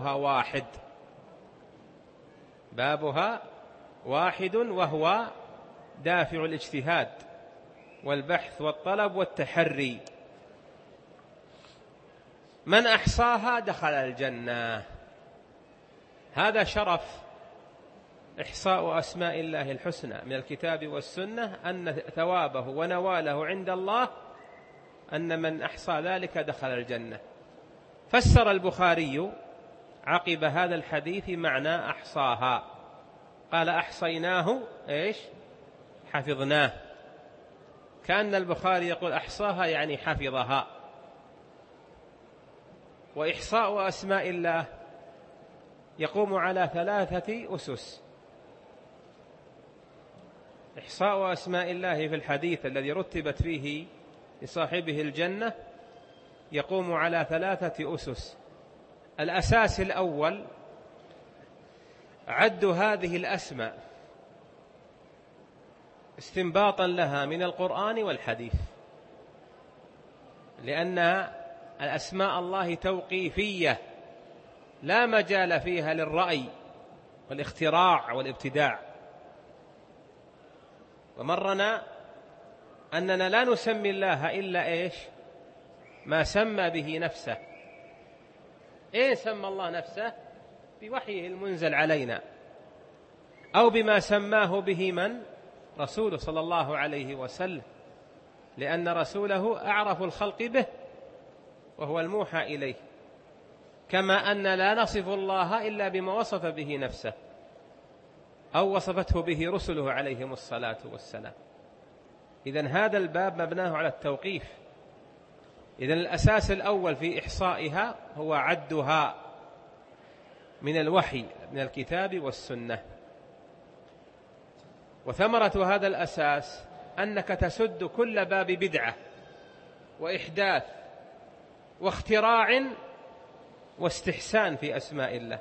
بابها واحد وهو دافع الاجتهاد والبحث والطلب والتحري. من أحصاها دخل الجنة. هذا شرف إحصاء أسماء الله الحسنى من الكتاب والسنة، أن ثوابه ونواله عند الله أن من أحصى ذلك دخل الجنة. فسر البخاري عقب هذا الحديث معنى أحصاها، قال أحصيناه إيش؟ حفظناه. كأن البخاري يقول أحصاها يعني حفظها. وإحصاء أسماء الله يقوم على 3 أسس. إحصاء أسماء الله في الحديث الذي رتبت فيه لصاحبه الجنة يقوم على 3 أسس. الأساس الأول عد هذه الأسماء استنباطا لها من القرآن والحديث، لأن الأسماء الله توقيفية لا مجال فيها للرأي والاختراع والابتداع. ومرنا أننا لا نسمي الله إلا إيش؟ ما سمى به نفسه. إيه سمى الله نفسه؟ بوحيه المنزل علينا، أو بما سماه به من؟ رسوله صلى الله عليه وسلم، لأن رسوله أعرف الخلق به وهو الموحى إليه. كما أن لا نصف الله إلا بما وصف به نفسه أو وصفته به رسله عليهم الصلاة والسلام. إذن هذا الباب مبناه على التوقيف. إذن الأساس الأول في إحصائها هو عدها من الوحي من الكتاب والسنة. وثمرة هذا الأساس أنك تسد كل باب بدعة وإحداث واختراع واستحسان في أسماء الله.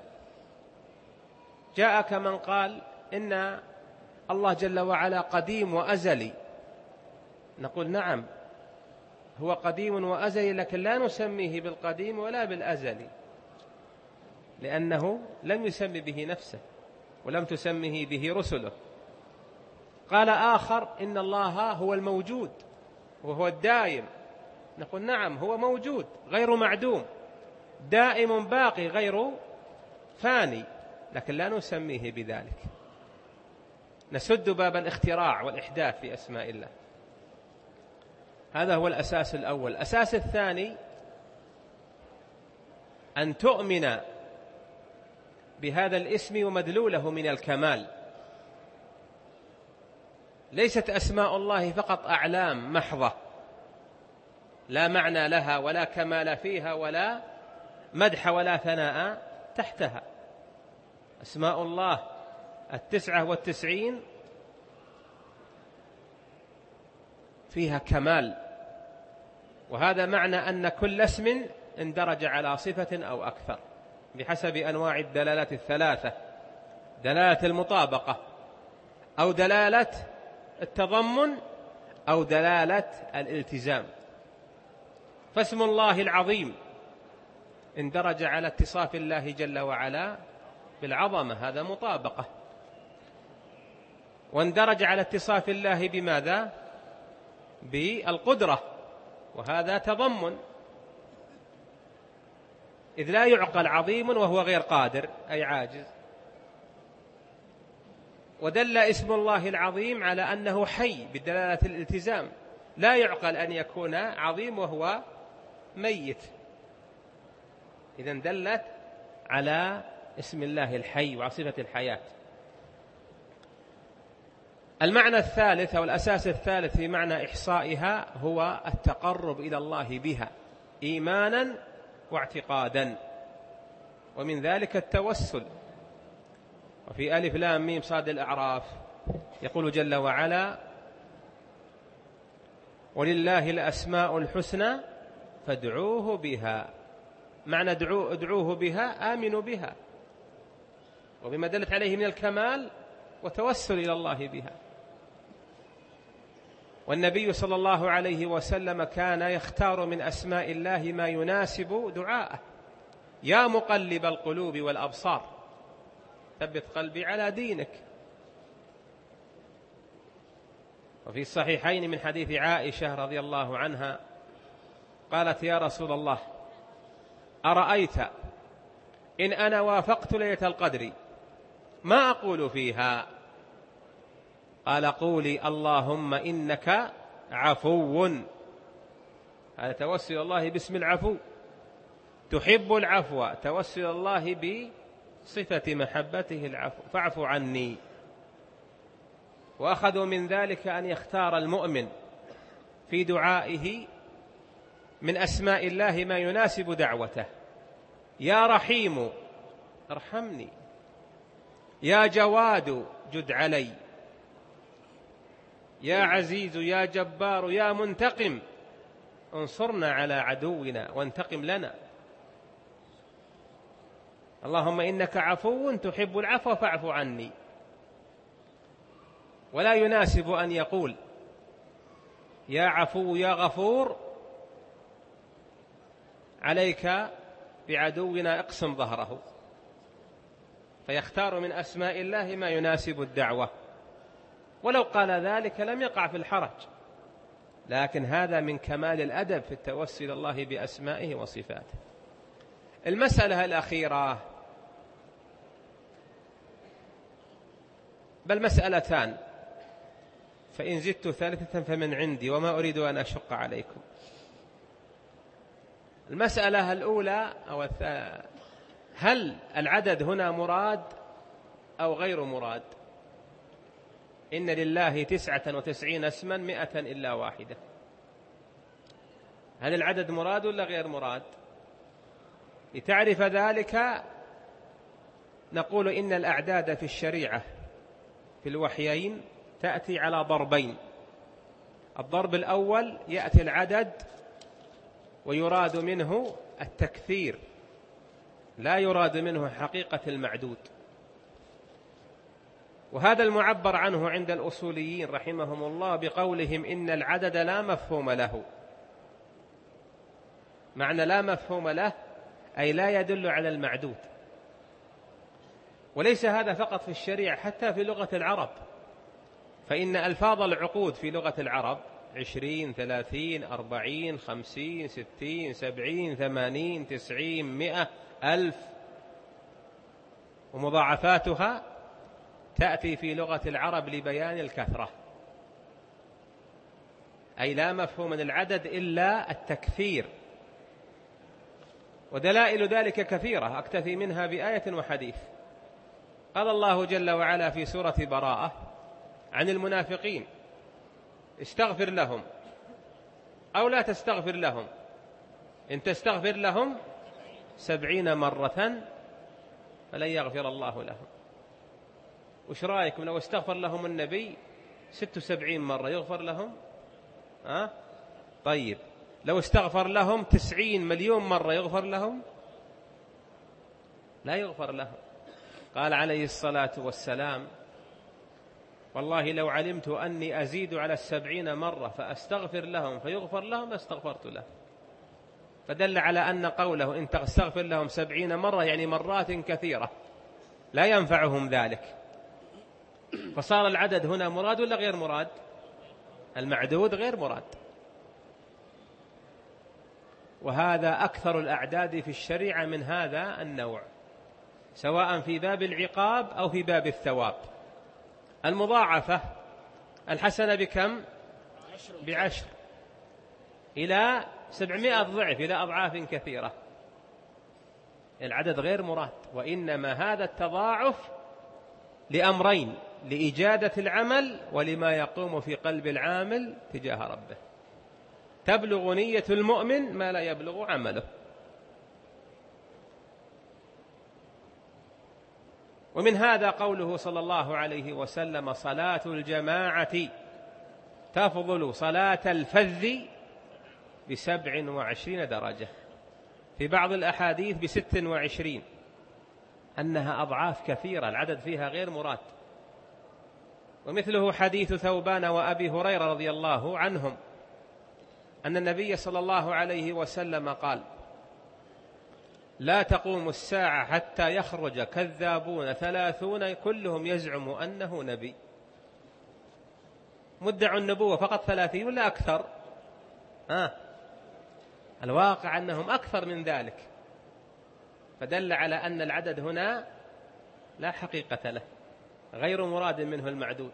جاءك من قال إن الله جل وعلا قديم وأزلي، نقول نعم هو قديم وأزلي، لكن لا نسميه بالقديم ولا بالأزلي، لأنه لم يسمي به نفسه ولم تسمه به رسله. قال آخر إن الله هو الموجود وهو الدائم، نقول نعم هو موجود غير معدوم دائم باقي غير فاني، لكن لا نسميه بذلك. نسد باب الاختراع والإحداث في أسماء الله. هذا هو الأساس الأول. الأساس الثاني أن تؤمن بهذا الاسم ومدلوله من الكمال، ليست أسماء الله فقط أعلام محضة لا معنى لها ولا كمال فيها ولا مدح ولا ثناء تحتها. أسماء الله 99 فيها كمال، وهذا معنى أن كل اسم اندرج على صفة أو أكثر بحسب أنواع الدلالات الثلاثة: دلالة المطابقة، أو دلالة التضمن، أو دلالة الالتزام. فاسم الله العظيم اندرج على اتصاف الله جل وعلا بالعظمة، هذا مطابقة. واندرج على اتصاف الله بماذا؟ بالقدرة، وهذا تضمن، إذ لا يعقل عظيم وهو غير قادر أي عاجز. ودل اسم الله العظيم على أنه حي بدلالة الالتزام، لا يعقل أن يكون عظيم وهو ميت، إذن دلت على اسم الله الحي وصفة الحياة. المعنى الثالث أو الأساس الثالث في معنى إحصائها هو التقرب إلى الله بها إيمانا واعتقادا، ومن ذلك التوسل. وفي ألف لام ميم صاد الأعراف يقول جل وعلا: ولله الأسماء الحسنى فادعوه بها. معنى ادعوه بها آمنوا بها، وبما دلت عليه من الكمال وتوسل إلى الله بها. والنبي صلى الله عليه وسلم كان يختار من أسماء الله ما يناسب دعاءه: يا مقلب القلوب والأبصار ثبت قلبي على دينك. وفي الصحيحين من حديث عائشة رضي الله عنها قالت: يا رسول الله، أرأيت إن أنا وافقت ليلة القدر ما أقول فيها؟ قال: قولي اللهم إنك عفو. هذا توسل الله باسم العفو، تحب العفو، توسل الله بصفة محبته العفو، فاعف عني. وأخذوا من ذلك أن يختار المؤمن في دعائه من أسماء الله ما يناسب دعوته: يا رحيم ارحمني، يا جواد جد علي، يا عزيز يا جبار يا منتقم انصرنا على عدونا وانتقم لنا. اللهم إنك عفو تحب العفو فاعف عني. ولا يناسب أن يقول يا عفو يا غفور عليك بعدونا اقسم ظهره، فيختار من أسماء الله ما يناسب الدعوة، ولو قال ذلك لم يقع في الحرج، لكن هذا من كمال الأدب في التوسل الله بأسمائه وصفاته. المسألة الأخيرة، بل مسألتان، فإن زدت ثالثة فمن عندي وما أريد أن أشق عليكم. المسألة الأولى أو هل العدد هنا مراد أو غير مراد؟ إن لله 99 اسما 100 إلا واحدة. هل العدد مراد ولا غير مراد؟ لتعرف ذلك نقول إن الأعداد في الشريعة في الوحيين تأتي على ضربين. الضرب الأول يأتي العدد ويراد منه التكثير، لا يراد منه حقيقة المعدود، وهذا المعبر عنه عند الأصوليين رحمهم الله بقولهم إن العدد لا مفهوم له. معنى لا مفهوم له أي لا يدل على المعدود. وليس هذا فقط في الشريعة، حتى في لغة العرب، فإن ألفاظ العقود في لغة العرب 20 30 40 50 60 70 80 90 100 1000 ومضاعفاتها تأتي في لغة العرب لبيان الكثرة، أي لا مفهوم من العدد إلا التكثير. ودلائل ذلك كثيرة، أكتفي منها بآية وحديث. قال الله جل وعلا في سورة براءة عن المنافقين: استغفر لهم أو لا تستغفر لهم. إن تستغفر لهم 70 مرة فلن يغفر الله لهم. وش رأيكم لو استغفر لهم النبي 76 مرة يغفر لهم؟ طيب لو استغفر لهم 90 مليون مرة يغفر لهم؟ لا يغفر لهم. قال عليه الصلاة والسلام: والله لو علمت أني أزيد على 70 مرة فأستغفر لهم فيغفر لهم لاستغفرت لهم. فدل على أن قوله إن تستغفر لهم 70 مرة يعني مرات كثيرة لا ينفعهم ذلك. فصار العدد هنا مراد ولا غير مراد؟ المعدود غير مراد. وهذا أكثر الأعداد في الشريعة من هذا النوع، سواء في باب العقاب أو في باب الثواب. المضاعفة الحسنة بكم؟ ب10 إلى 700 ضعف، إلى أضعاف كثيرة. العدد غير مراد، وإنما هذا التضاعف لأمرين: لإجادة العمل ولما يقوم في قلب العامل تجاه ربه. تبلغ نية المؤمن ما لا يبلغ عمله. ومن هذا قوله صلى الله عليه وسلم: صلاة الجماعة تفضل صلاة الفذ ب27 درجة، في بعض الأحاديث ب26، أنها أضعاف كثيرة، العدد فيها غير مراد. ومثله حديث ثوبان وأبي هريرة رضي الله عنهم أن النبي صلى الله عليه وسلم قال: لا تقوم الساعة حتى يخرج كذابون 30 كلهم يزعم أنه نبي. مدعوا النبوة فقط 30 ولا أكثر؟ الواقع أنهم أكثر من ذلك، فدل على أن العدد هنا لا حقيقة له، غير مراد منه المعدود.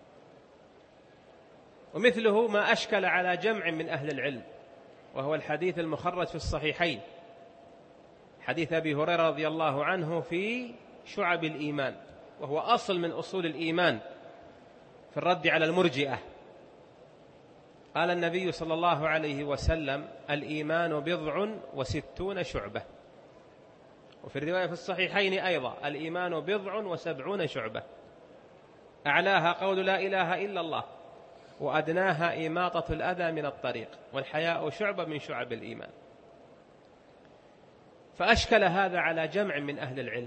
ومثله ما أشكل على جمع من أهل العلم، وهو الحديث المخرج في الصحيحين، حديث أبي هريرة رضي الله عنه في شعب الإيمان، وهو أصل من أصول الإيمان في الرد على المرجئة. قال النبي صلى الله عليه وسلم: الإيمان 60 شعبة. وفي الرواية في الصحيحين أيضا: الإيمان 70 شعبة، أعلاها قول لا إله إلا الله، وأدناها إماطة الأذى من الطريق، والحياء شعبة من شعب الإيمان. فأشكل هذا على جمع من أهل العلم،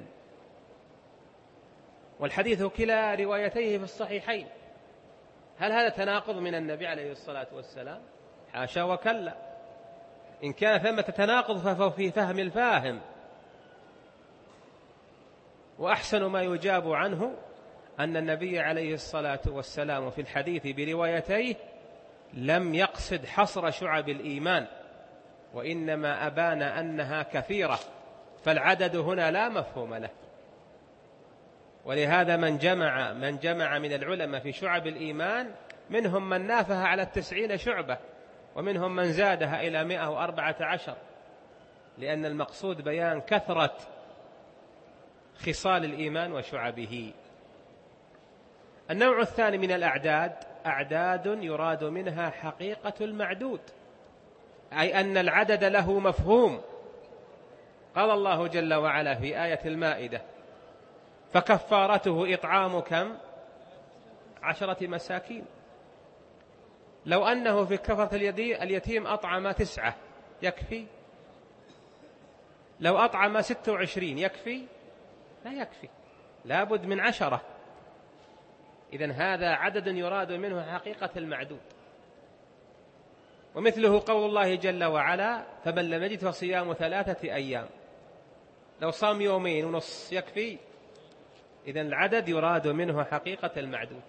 والحديث كلا روايتيه في الصحيحين. هل هذا تناقض من النبي عليه الصلاة والسلام؟ حاشا وكلا. إن كان ثمة تناقض فهو في فهم الفاهم. وأحسن ما يجاب عنه أن النبي عليه الصلاة والسلام في الحديث بروايتيه لم يقصد حصر شعب الإيمان، وإنما أبان أنها كثيرة، فالعدد هنا لا مفهوم له. ولهذا من جمع من العلماء في شعب الإيمان منهم من نافها على 90 شعبة، ومنهم من زادها إلى 114، لأن المقصود بيان كثرة خصال الإيمان وشعبه. النوع الثاني من الأعداد أعداد يراد منها حقيقة المعدود، أي أن العدد له مفهوم. قال الله جل وعلا في آية المائدة: فكفارته إطعام كم؟ 10 مساكين. لو أنه في كفرة اليتيم أطعم 9 يكفي؟ لو أطعم 26 يكفي؟ لا يكفي، لابد من 10. إذن هذا عدد يراد منه حقيقة المعدود. ومثله قول الله جل وعلا: فمن لم يجد فصيام 3 أيام. لو صام 2.5 يكفي؟ إذن العدد يراد منه حقيقة المعدود.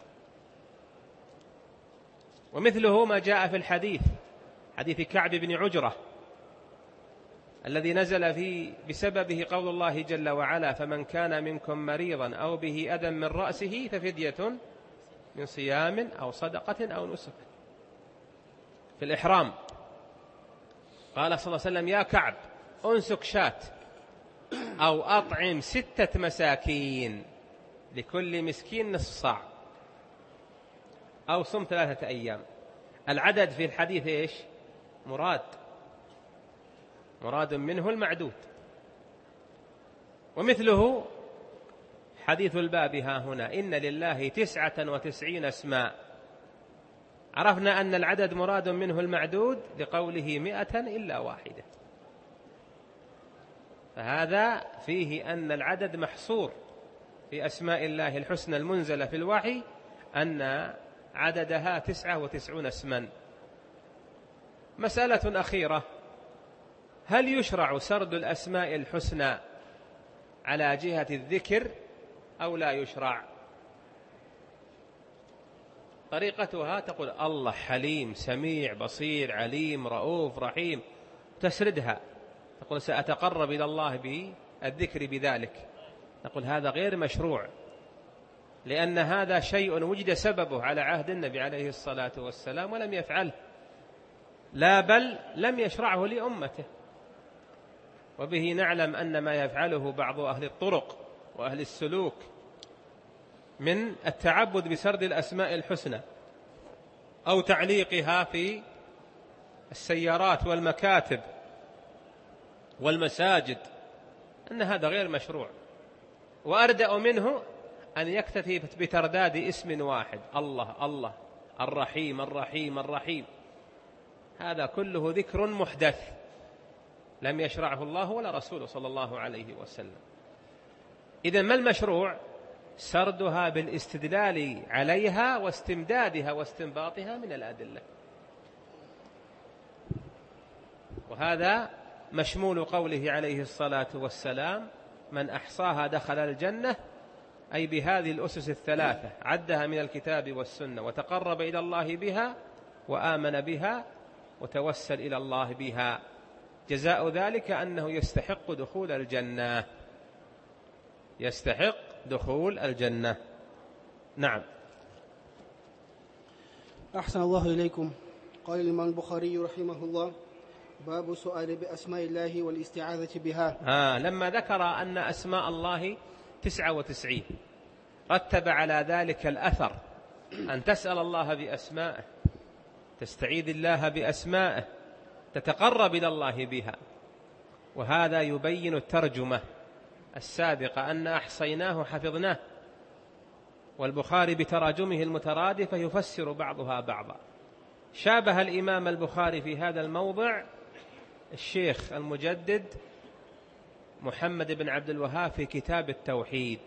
ومثله ما جاء في الحديث، حديث كعب بن عجرة الذي نزل فيه بسببه قول الله جل وعلا: فمن كان منكم مريضا أو به أذى من رأسه ففدية من صيام أو صدقة أو نسك. في الإحرام قال صلى الله عليه وسلم: يا كعب أنسك شاة أو أطعم 6 مساكين لكل مسكين نصف صاع، أو صم 3 أيام. العدد في الحديث إيش؟ مراد منه المعدود. ومثله حديث الباب ها هنا: إن لله 99 اسماء. عرفنا أن العدد مراد منه المعدود لقوله 100 إلا واحدة، فهذا فيه أن العدد محصور في أسماء الله الحسنى المنزلة في الوحي، أن عددها 99 اسما. مسألة أخيرة: هل يشرع سرد الأسماء الحسنى على جهة الذكر أو لا يشرع؟ طريقتها تقول الله حليم سميع بصير عليم رؤوف رحيم، تسردها، تقول سأتقرب إلى الله بالذكر بذلك. نقول هذا غير مشروع، لأن هذا شيء وجد سببه على عهد النبي عليه الصلاة والسلام ولم يفعله، لا بل لم يشرعه لأمته. وبه نعلم أن ما يفعله بعض أهل الطرق وأهل السلوك من التعبد بسرد الأسماء الحسنى أو تعليقها في السيارات والمكاتب والمساجد، أن هذا غير مشروع. وأردأ منه أن يكتفي بترداد اسم واحد: الله الله الرحيم الرحيم الرحيم. هذا كله ذكر محدث لم يشرعه الله ولا رسوله صلى الله عليه وسلم. إذن ما المشروع؟ سردها بالاستدلال عليها واستمدادها واستنباطها من الأدلة. وهذا مشمول قوله عليه الصلاة والسلام: من أحصاها دخل الجنة، أي بهذه الأسس الثلاثة، عدها من الكتاب والسنة وتقرب إلى الله بها وآمن بها وتوسل إلى الله بها، جزاء ذلك أنه يستحق دخول الجنة. يستحق دخول الجنة. نعم. أحسن الله إليكم. قال الإمام البخاري رحمه الله: باب سؤال بأسماء الله والاستعاذة بها. لما ذكر أن أسماء الله 99 رتب على ذلك الأثر أن تسأل الله بأسمائه، تستعيذ الله بأسمائه، تتقرب إلى الله بها. وهذا يبين الترجمة السابقة أن أحصيناه حفظناه، والبخاري بتراجمه المترادفة يفسر بعضها بعضا. شابه الإمام البخاري في هذا الموضع الشيخ المجدد محمد بن عبد الوهاب في كتاب التوحيد،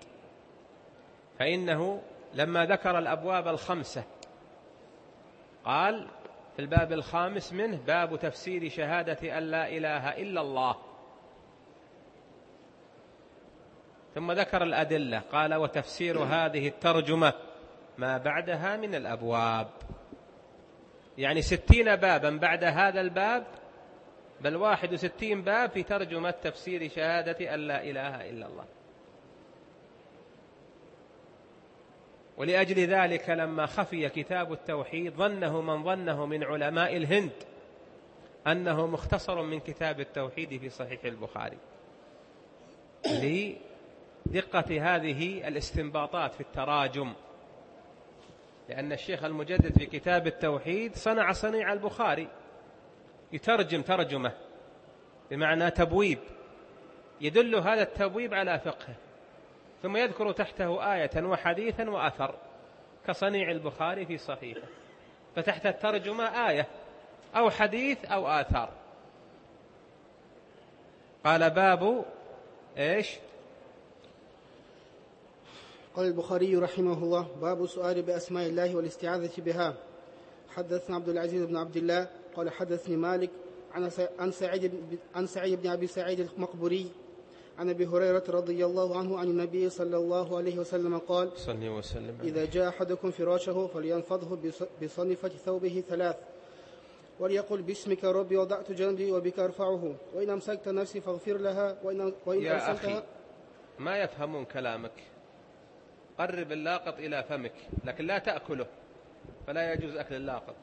فإنه لما ذكر الأبواب 5 قال في الباب 5 منه: باب تفسير شهادة أن لا إله إلا الله. ثم ذكر الأدلة قال: وتفسير هذه الترجمة ما بعدها من الأبواب، يعني 60 بابا بعد هذا الباب، بل 61 باب في ترجمة تفسير شهادة أن لا إله إلا الله. ولأجل ذلك لما خفي كتاب التوحيد ظنه من ظنه من علماء الهند أنه مختصر من كتاب التوحيد في صحيح البخاري، لدقة هذه الاستنباطات في التراجم. لأن الشيخ المجدد في كتاب التوحيد صنع صنيع البخاري، يترجم ترجمة بمعنى تبويب، يدل هذا التبويب على فقهه، ثم يذكر تحته آية وحديثا وأثر كصنيع البخاري في صحيحه، فتحت الترجمة آية أو حديث أو آثار. قال: باب إيش؟ قال البخاري رحمه الله: باب سؤال بأسماء الله والاستعاذة بها. حدثنا عبد العزيز بن عبد الله قال حدثني مالك عن سعيد بن أبي سعيد المقبوري عن أبي هريرة رضي الله عنه عن النبي صلى الله عليه وسلم قال: إذا جاء أحدكم فراشه فلينفضه بصنفة ثوبه 3، وليقل: باسمك ربي وضعت جنبي وبك أرفعه، وإن أمسكت نفسي فاغفر لها، وإن يا أخي ما يفهمون كلامك. قرب اللاقط إلى فمك، لكن لا تأكله، فلا يجوز أكل اللاقط.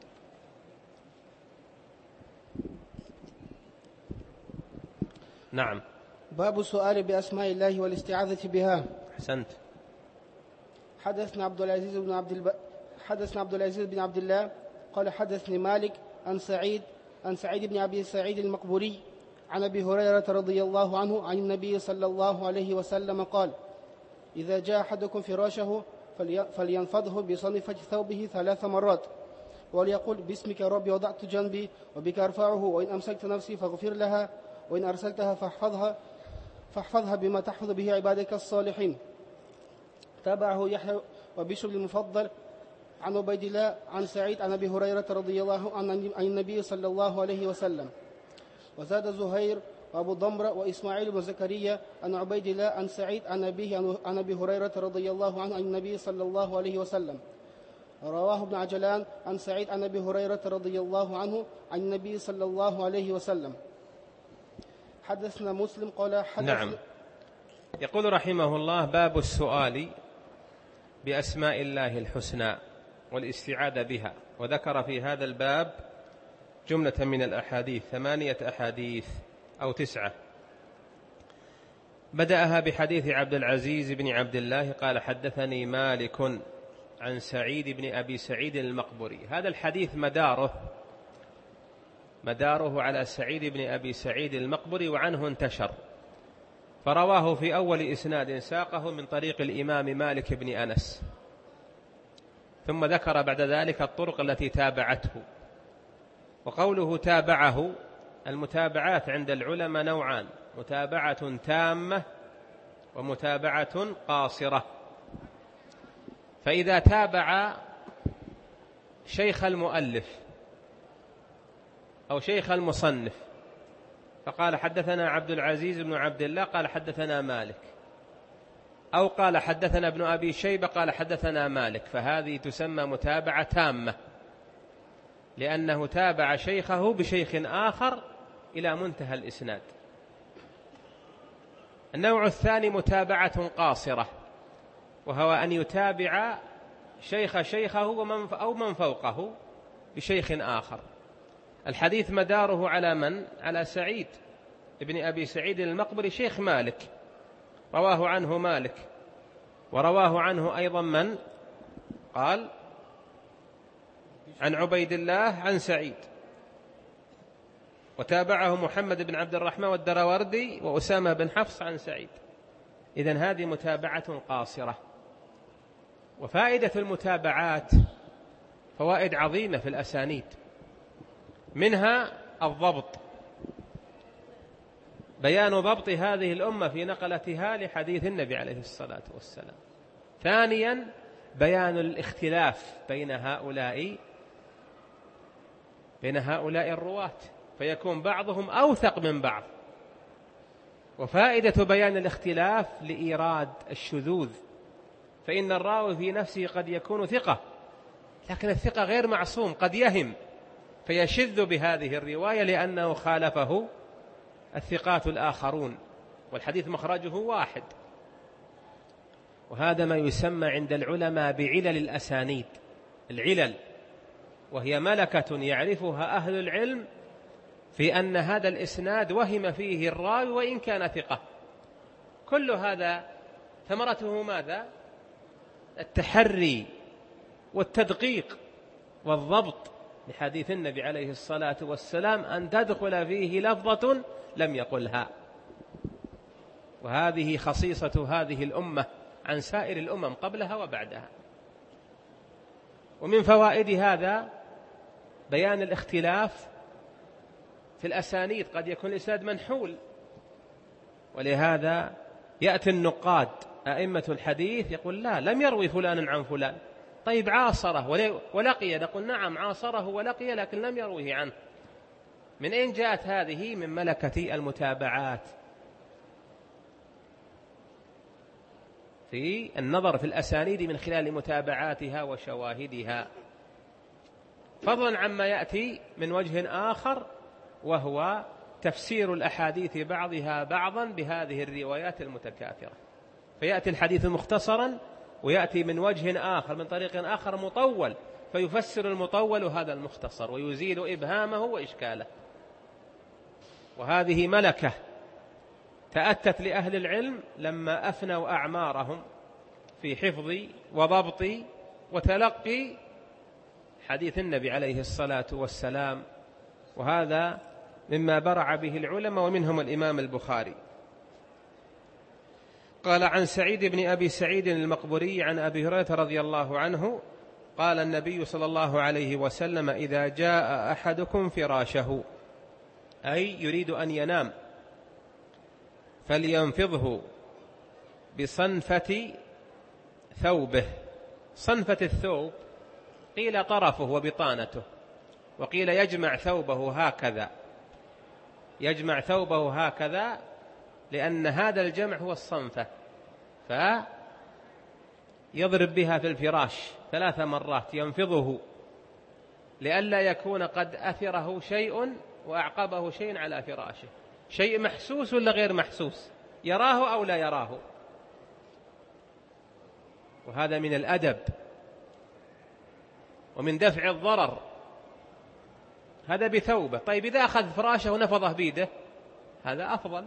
نعم. باب السؤال بأسماء الله والاستعاذة بها. أحسنت. حدثنا عبد العزيز بن عبد الله قال حدثني مالك عن سعيد بن أبي سعيد المقبوري عن أبي هريرة رضي الله عنه عن النبي صلى الله عليه وسلم قال: إذا جاء أحدكم فراشه فلينفضه بصنفة ثوبه 3 مرات، وليقول: باسمك ربي وضعت جنبي وبك أرفعه، وإن أمسكت نفسي فاغفر لها، وإن أرسلتها فاحفظها بما تحفظ به عبادك الصالحين. تابعه يحيى وبشر المفضل عن عبيد الله عن سعيد عن أبي هريرة رضي الله عنه عن النبي صلى الله عليه وسلم. وزاد زهير وأبو ضمر وإسماعيل بن زكريا عن عبيد الله عن سعيد عن أبيه عن أبي هريرة رضي الله عنه عن النبي صلى الله عليه وسلم. رواه ابن عجلان عن سعيد عن أبي هريرة رضي الله عنه عن النبي صلى الله عليه وسلم. حدثنا مسلم قال نعم. يقول رحمه الله: باب السؤال بأسماء الله الحسنى والاستعاذة بها. وذكر في هذا الباب جملة من الأحاديث، 8 أحاديث أو 9. بدأها بحديث عبد العزيز بن عبد الله قال: حدثني مالك عن سعيد بن أبي سعيد المقبوري. هذا الحديث مداره على سعيد بن أبي سعيد المقبوري، وعنه انتشر، فرواه في أول إسناد ساقه من طريق الإمام مالك بن أنس، ثم ذكر بعد ذلك الطرق التي تابعته. وقوله تابعه، المتابعات عند العلماء نوعان: متابعة تامة ومتابعة قاصرة. فإذا تابع شيخ المؤلف أو شيخ المصنف فقال: حدثنا عبد العزيز بن عبد الله قال حدثنا مالك، أو قال حدثنا ابن أبي شيبة قال حدثنا مالك، فهذه تسمى متابعة تامة، لأنه تابع شيخه بشيخ آخر إلى منتهى الإسناد. النوع الثاني متابعة قاصرة، وهو أن يتابع شيخه أو من فوقه بشيخ آخر. الحديث مداره على من؟ على سعيد ابن أبي سعيد المقبري شيخ مالك، رواه عنه مالك، ورواه عنه أيضا من؟ قال عن عبيد الله عن سعيد، وتابعه محمد بن عبد الرحمن والدراوردي وأسامة بن حفص عن سعيد. إذن هذه متابعة قاصرة. وفائدة المتابعات فوائد عظيمة في الأسانيد، منها الضبط، بيان ضبط هذه الأمة في نقلتها لحديث النبي عليه الصلاة والسلام. ثانيا بيان الاختلاف بين هؤلاء الرواة، فيكون بعضهم أوثق من بعض. وفائدة بيان الاختلاف لإيراد الشذوذ، فإن الراوي في نفسه قد يكون ثقة، لكن الثقة غير معصوم، قد يهم فيشذ بهذه الرواية لأنه خالفه الثقات الآخرون، والحديث مخرجه واحد. وهذا ما يسمى عند العلماء بعلل الأسانيد. العلل وهي ملكة يعرفها أهل العلم في أن هذا الإسناد وهم فيه الراوي وإن كان ثقة. كل هذا ثمرته ماذا؟ التحري والتدقيق والضبط لحديث النبي عليه الصلاة والسلام، أن تدخل فيه لفظة لم يقلها. وهذه خصيصة هذه الأمة عن سائر الأمم قبلها وبعدها. ومن فوائد هذا بيان الاختلاف في الأسانيد، قد يكون الإسناد منحول، ولهذا يأتي النقاد أئمة الحديث يقول: لا، لم يروي فلان عن فلان. طيب عاصره ولقي، نقول: نعم عاصره ولقي لكن لم يروه عنه. من أين جاءت هذه؟ من ملكة المتابعات، في النظر في الأسانيد من خلال متابعاتها وشواهدها، فضلا عما يأتي من وجه آخر، وهو تفسير الأحاديث بعضها بعضا بهذه الروايات المتكاثرة. فيأتي الحديث مختصرا، ويأتي من وجه آخر من طريق آخر مطول، فيفسر المطول هذا المختصر ويزيل إبهامه وإشكاله. وهذه ملكة تأتت لأهل العلم لما أفنوا أعمارهم في حفظ وضبط وتلقي حديث النبي عليه الصلاة والسلام، وهذا مما برع به العلماء ومنهم الإمام البخاري. قال عن سعيد بن أبي سعيد المقبوري عن أبي هريرة رضي الله عنه قال النبي صلى الله عليه وسلم: إذا جاء أحدكم فراشه، أي يريد أن ينام، فلينفضه بصنفة ثوبه. صنفة الثوب قيل طرفه وبطانته، وقيل يجمع ثوبه هكذا، يجمع ثوبه هكذا، لأن هذا الجمع هو الصنفة، فيضرب بها في الفراش 3 مرات، ينفضه لئلا يكون قد أثره شيء وأعقبه شيء على فراشه. شيء محسوس ولا غير محسوس، يراه أو لا يراه، وهذا من الأدب ومن دفع الضرر. هذا بثوبه. طيب إذا أخذ فراشه ونفضه بيده هذا أفضل،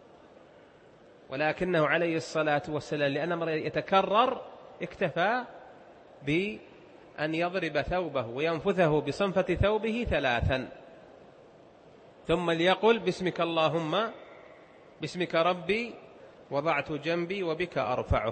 ولكنه عليه الصلاة والسلام لأن أمر يتكرر اكتفى بأن يضرب ثوبه وينفثه بصنفة ثوبه 3، ثم ليقل: باسمك اللهم، باسمك ربي وضعت جنبي وبك أرفعه.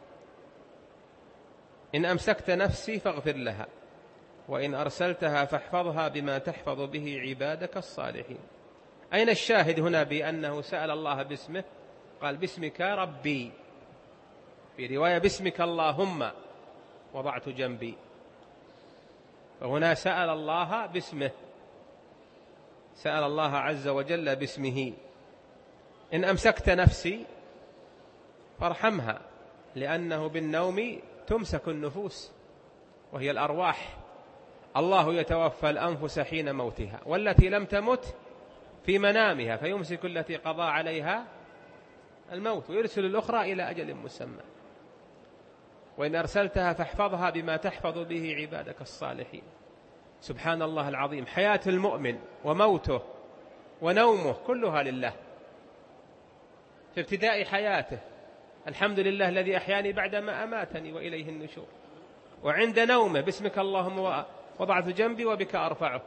إن أمسكت نفسي فاغفر لها، وإن أرسلتها فاحفظها بما تحفظ به عبادك الصالحين. أين الشاهد هنا بأنه سأل الله باسمه؟ قال: باسمك ربي، في رواية باسمك اللهم وضعت جنبي، فهنا سأل الله باسمه، سأل الله عز وجل باسمه. إن أمسكت نفسي فارحمها، لأنه بالنوم تمسك النفوس وهي الأرواح. الله يتوفى الأنفس حين موتها، والتي لم تمت في منامها، فيمسك التي قضى عليها الموت ويرسل الأخرى إلى أجل مسمى. وإن أرسلتها فاحفظها بما تحفظ به عبادك الصالحين. سبحان الله العظيم، حياة المؤمن وموته ونومه كلها لله. في ابتداء حياته: الحمد لله الذي أحياني بعدما أماتني وإليه النشور. وعند نومه: باسمك اللهم وضعت جنبي وبك أرفعه.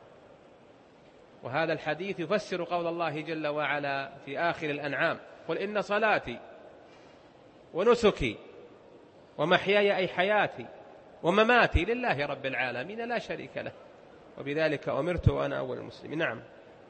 وهذا الحديث يفسر قول الله جل وعلا في آخر الأنعام: قل إن صلاتي ونسكي ومحياي أي حياتي ومماتي لله رب العالمين لا شريك له، وبذلك أمرت وأنا أول المسلمين. نعم.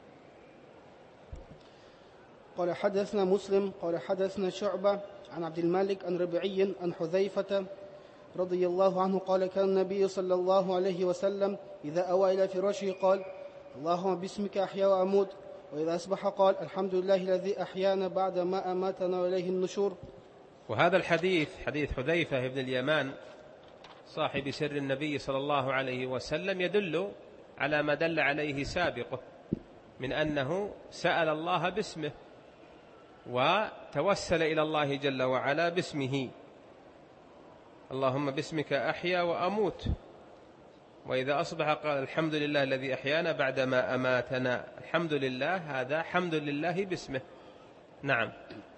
قال حدثنا مسلم قال حدثنا شعبة عن عبد الملك عن ربيعي عن حذيفة رضي الله عنه قال: كان النبي صلى الله عليه وسلم إذا أوى إلى فراشه قال: اللهم باسمك أحيا وأموت، وإذا أصبح قال: الحمد لله الذي أحيانا بعد ما أماتنا وإليه النشور. وهذا الحديث حديث حذيفة بن اليمان صاحب سر النبي صلى الله عليه وسلم يدل على ما دل عليه سابقه من أنه سأل الله باسمه وتوسل إلى الله جل وعلا باسمه: اللهم باسمك أحيا وأموت، وإذا أصبح قال: الحمد لله الذي أحيانا بعدما أماتنا. الحمد لله، هذا حمد لله باسمه. نعم.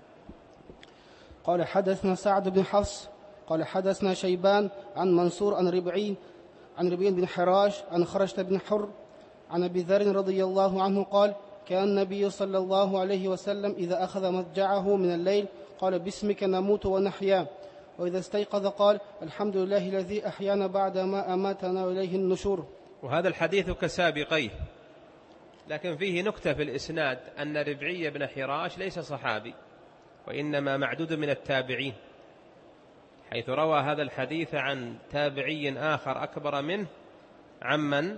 قال حدثنا سعد بن حفص قال حدثنا شيبان عن منصور عن ربيعي بن حراش عن خرشة بن حر عن أبي ذر رضي الله عنه قال: كان النبي صلى الله عليه وسلم إذا أخذ مضجعه من الليل قال: باسمك نموت ونحيا، وإذا استيقظ قال: الحمد لله الذي أحيانا بعد ما أماتنا وإليه النشور. وهذا الحديث كسابقيه، لكن فيه نكتة في الإسناد أن ربيعي بن حراش ليس صحابي، وإنما معدود من التابعين، حيث روى هذا الحديث عن تابعي آخر أكبر منه، عمن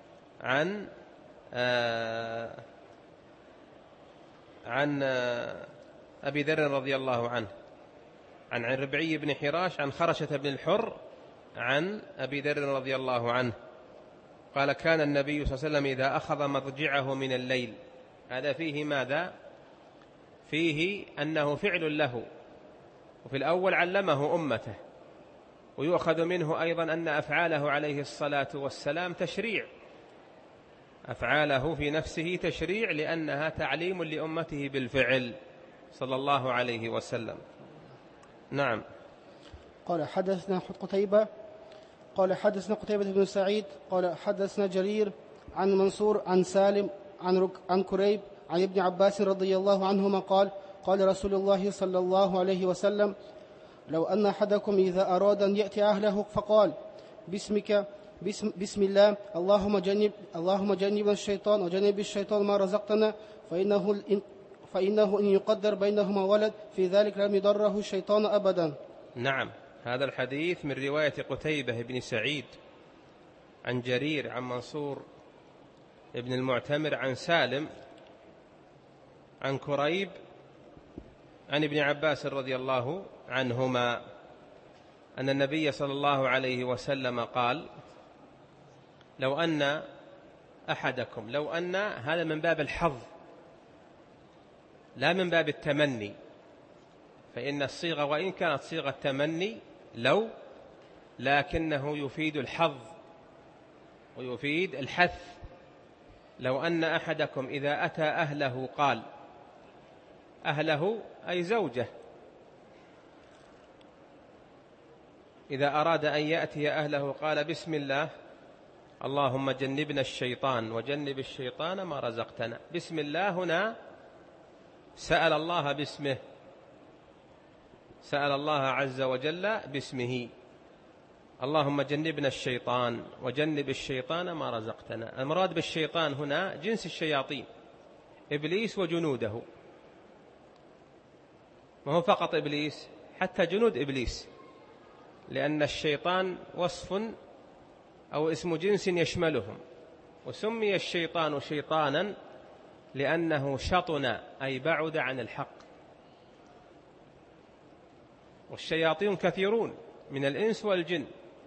عن أبي ذر رضي الله عنه، عن ربيعي بن حراش عن خرشة بن الحر عن أبي ذر رضي الله عنه قال: كان النبي صلى الله عليه وسلم إذا أخذ مضجعه من الليل. هذا فيه ماذا؟ فيه أنه فعل له، وفي الأول علمه أمته، ويؤخذ منه أيضا أن أفعاله عليه الصلاة والسلام تشريع، أفعاله في نفسه تشريع، لأنها تعليم لأمته بالفعل صلى الله عليه وسلم. نعم. قال حدثنا قتيبة قال حدثنا قتيبة بن سعيد قال حدثنا جرير عن منصور عن سالم عن كريب عن ابن عباس رضي الله عنهما قال قال رسول الله صلى الله عليه وسلم لو أن أحدكم إذا أراد أن يأتي أهله فقال بسم الله اللهم جنبنا الشيطان وجنب الشيطان ما رزقتنا فإنه إن يقدر بينهما ولد في ذلك لم يضره الشيطان أبدا. نعم، هذا الحديث من رواية قتيبة بن سعيد عن جرير عن منصور ابن المعتمر عن سالم عن كريب عن ابن عباس رضي الله عنهما أن النبي صلى الله عليه وسلم قال لو أن أحدكم، لو أن هذا من باب الحظ لا من باب التمني، فإن الصيغة وإن كانت صيغة تمني لو، لكنه يفيد الحظ ويفيد الحث. لو أن أحدكم إذا أتى أهله قال، أهله أي زوجه، إذا أراد أن يأتي أهله قال بسم الله اللهم جنبنا الشيطان وجنب الشيطان ما رزقتنا. بسم الله هنا سأل الله باسمه، سأل الله عز وجل باسمه، اللهم جنبنا الشيطان وجنب الشيطان ما رزقتنا. المراد بالشيطان هنا جنس الشياطين، إبليس وجنوده، ما هو فقط إبليس، حتى جنود إبليس، لأن الشيطان وصف أو اسم جنس يشملهم، وسمي الشيطان شيطانا لأنه شطن أي بعد عن الحق. والشياطين كثيرون من الإنس والجن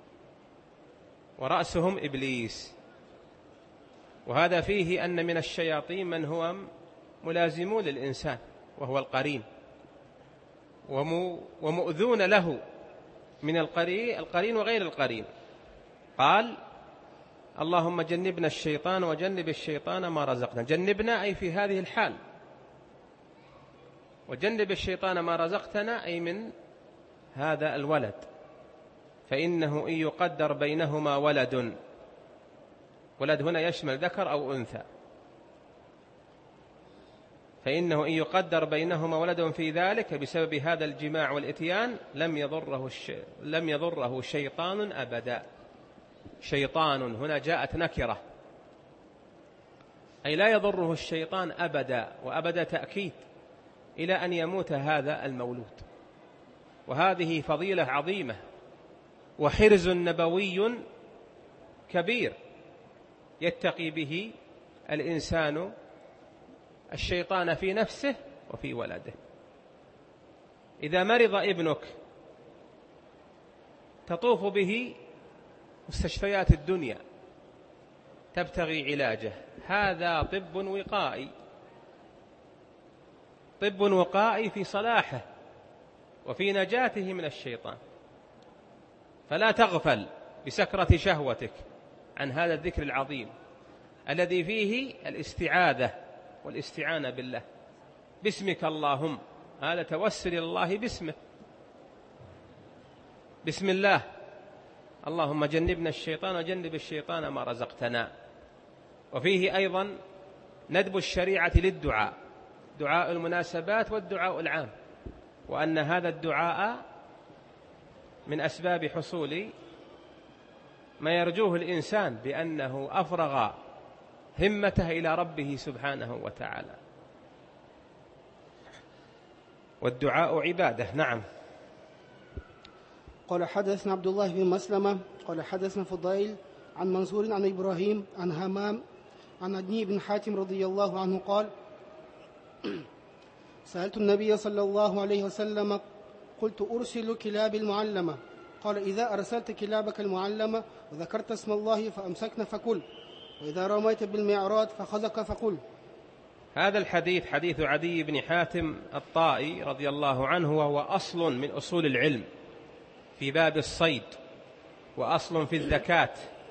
ورأسهم إبليس، وهذا فيه أن من الشياطين من هو ملازمون للإنسان وهو القرين، ومؤذون له من القرين وغير القرين. قال اللهم جنبنا الشيطان وجنب الشيطان ما رزقنا. جنبنا أي في هذه الحال، وجنب الشيطان ما رزقتنا أي من هذا الولد، فإنه إن يقدر بينهما ولد، ولد هنا يشمل ذكر أو أنثى، فإنه إن يقدر بينهما ولد في ذلك بسبب هذا الجماع والإتيان لم يضره شيطان أبدا. شيطان هنا جاءت نكرة، أي لا يضره الشيطان أبدا، وأبدا تأكيد إلى أن يموت هذا المولود. وهذه فضيلة عظيمة وحرز نبوي كبير يتقي به الإنسان الشيطان في نفسه وفي ولده. إذا مرض ابنك تطوف به مستشفيات الدنيا تبتغي علاجه، هذا طب وقائي، طب وقائي في صلاحه وفي نجاته من الشيطان. فلا تغفل بسكرة شهوتك عن هذا الذكر العظيم الذي فيه الاستعاذة والاستعانة بالله. باسمك اللهم، هذا توسل إلى الله باسمه. بسم الله اللهم جنبنا الشيطان وجنب الشيطان ما رزقتنا. وفيه أيضا ندب الشريعة للدعاء، دعاء المناسبات والدعاء العام، وأن هذا الدعاء من أسباب حصول ما يرجوه الإنسان بأنه أفرغ همته إلى ربه سبحانه وتعالى. والدعاء عبادة. نعم. قال حدثنا عبد الله بن مسلمة قال حدثنا فضيل عن منصور عن إبراهيم عن همام عن عدي بن حاتم رضي الله عنه قال سألت النبي صلى الله عليه وسلم قلت أرسل كلابي المعلمة، قال إذا أرسلت كلابك المعلمة وذكرت اسم الله فأمسكن فكل، وإذا رميت بالمعراض فخذك فقل. هذا الحديث حديث عدي بن حاتم الطائي رضي الله عنه، وهو أصل من أصول العلم في باب الصيد، وأصل في الزكاة.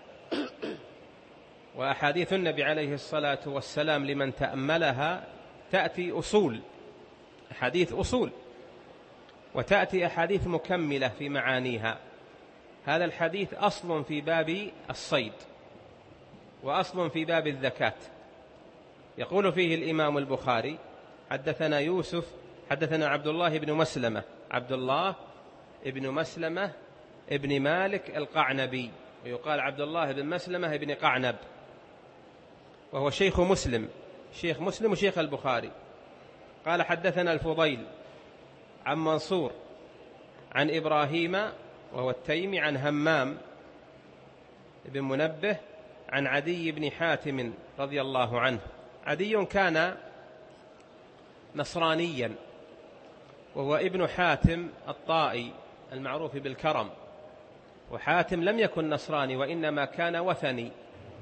وأحاديث النبي عليه الصلاة والسلام لمن تأملها تأتي أصول، أحاديث أصول، وتأتي أحاديث مكملة في معانيها. هذا الحديث أصل في باب الصيد وأصل في باب الزكاة. يقول فيه الإمام البخاري: حدثنا يوسف حدثنا عبد الله بن مسلمة، عبد الله بن مسلمة ابن مالك القعنبي، ويقال عبد الله بن مسلمة ابن قعنب، وهو شيخ مسلم وشيخ البخاري. قال: حدثنا الفضيل عن منصور عن إبراهيم وهو التيمي عن همام بن منبه عن عدي بن حاتم رضي الله عنه. عدي كان نصرانيا، وهو ابن حاتم الطائي المعروف بالكرم، وحاتم لم يكن نصراني وإنما كان وثني.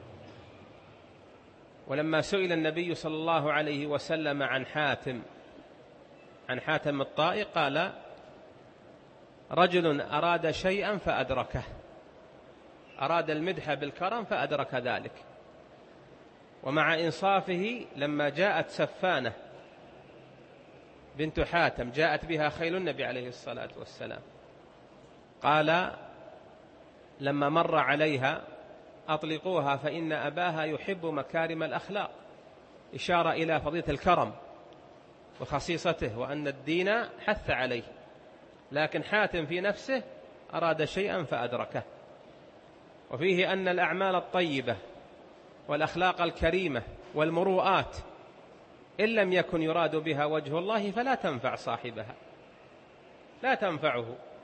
ولما سئل النبي صلى الله عليه وسلم عن حاتم الطائي قال: رجل أراد شيئا فأدركه، أراد المدح بالكرم فأدرك ذلك. ومع إنصافه لما جاءت سفانة بنت حاتم جاءت بها خيل النبي عليه الصلاة والسلام، قال لما مر عليها: أطلقوها فإن أباها يحب مكارم الأخلاق، إشارة إلى فضيلة الكرم وخصيصته وأن الدين حث عليه. لكن حاتم في نفسه أراد شيئا فأدركه. وفيه أن الأعمال الطيبة والأخلاق الكريمة والمروءات إن لم يكن يراد بها وجه الله فلا تنفع صاحبها، لا تنفعه.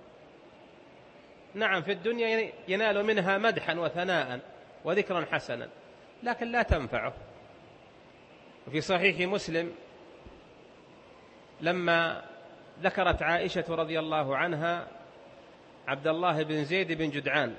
نعم، في الدنيا ينال منها مدحا وثناء وذكرا حسنا، لكن لا تنفعه. وفي صحيح مسلم لما ذكرت عائشة رضي الله عنها عبد الله بن زيد بن جدعان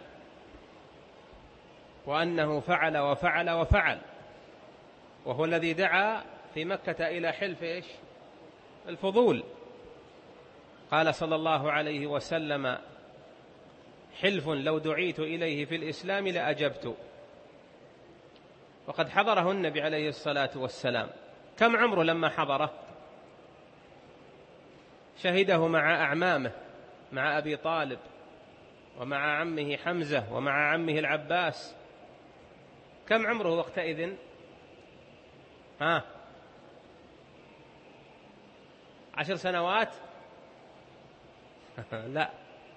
وأنه فعل وفعل وفعل، وهو الذي دعا في مكة إلى حلف الفضول، قال صلى الله عليه وسلم: حلف لو دعيت إليه في الإسلام لأجبت. وقد حضره النبي عليه الصلاة والسلام. كم عمره لما حضره؟ شهده مع أعمامه، مع أبي طالب ومع عمه حمزة ومع عمه العباس. كم عمره وقتئذ؟ 10 سنوات؟ لا.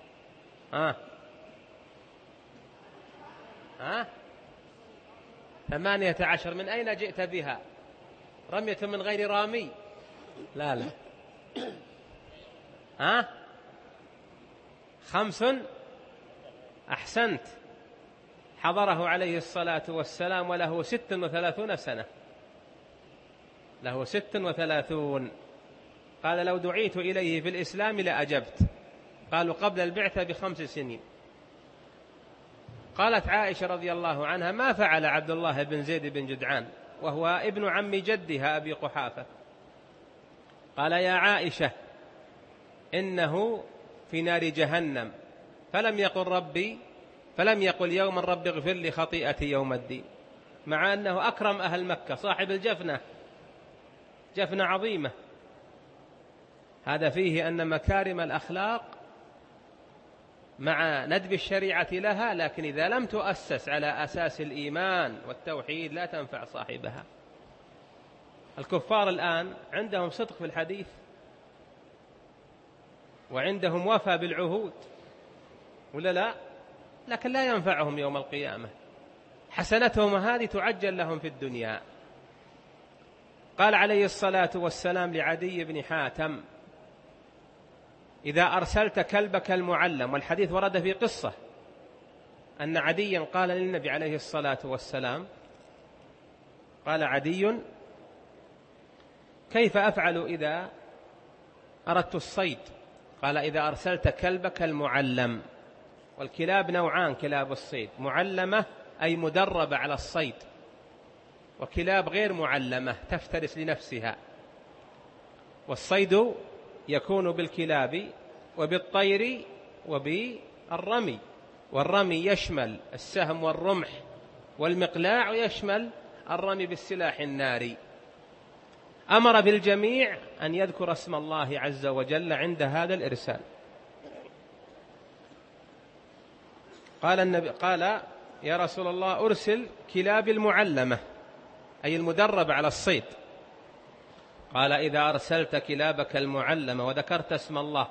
18. من أين جئت بها؟ رمية من غير رامي؟ لا. 5. أحسنت. حضره عليه الصلاة والسلام وله 36 سنة، له 36. قال: لو دعيت إليه في الإسلام لأجبت. قالوا: قبل البعثة ب5 سنين. قالت عائشة رضي الله عنها: ما فعل عبد الله بن زيد بن جدعان وهو ابن عم جدها أبي قحافة؟ قال: يا عائشة، إنه في نار جهنم، فلم يقل يوما رب اغفر لي خطيئتي يوم الدين، مع أنه أكرم أهل مكة، صاحب الجفنة، جفنة عظيمة. هذا فيه أن مكارم الأخلاق مع ندب الشريعة لها، لكن إذا لم تؤسس على أساس الإيمان والتوحيد لا تنفع صاحبها. الكفار الآن عندهم صدق في الحديث وعندهم وفى بالعهود، ولا لا؟ لكن لا ينفعهم يوم القيامة. حسنتهم هذه تعجل لهم في الدنيا. قال عليه الصلاة والسلام لعدي بن حاتم: إذا أرسلت كلبك المعلم. والحديث ورد في قصة أن عديا قال للنبي عليه الصلاة والسلام، قال عدي: كيف أفعل إذا أردت الصيد؟ قال: إذا أرسلت كلبك المعلم. والكلاب نوعان: كلاب الصيد معلمة أي مدربة على الصيد، وكلاب غير معلمة تفترس لنفسها. والصيد يكون بالكلاب وبالطير وبالرمي، والرمي يشمل السهم والرمح والمقلاع، ويشمل الرمي بالسلاح الناري. أمر بالجميع أن يذكر اسم الله عز وجل عند هذا الإرسال. قال النبي قال يا رسول الله أرسل كلاب المعلمة أي المدربة على الصيد. قال إذا أرسلت كلابك المعلمة وذكرت اسم الله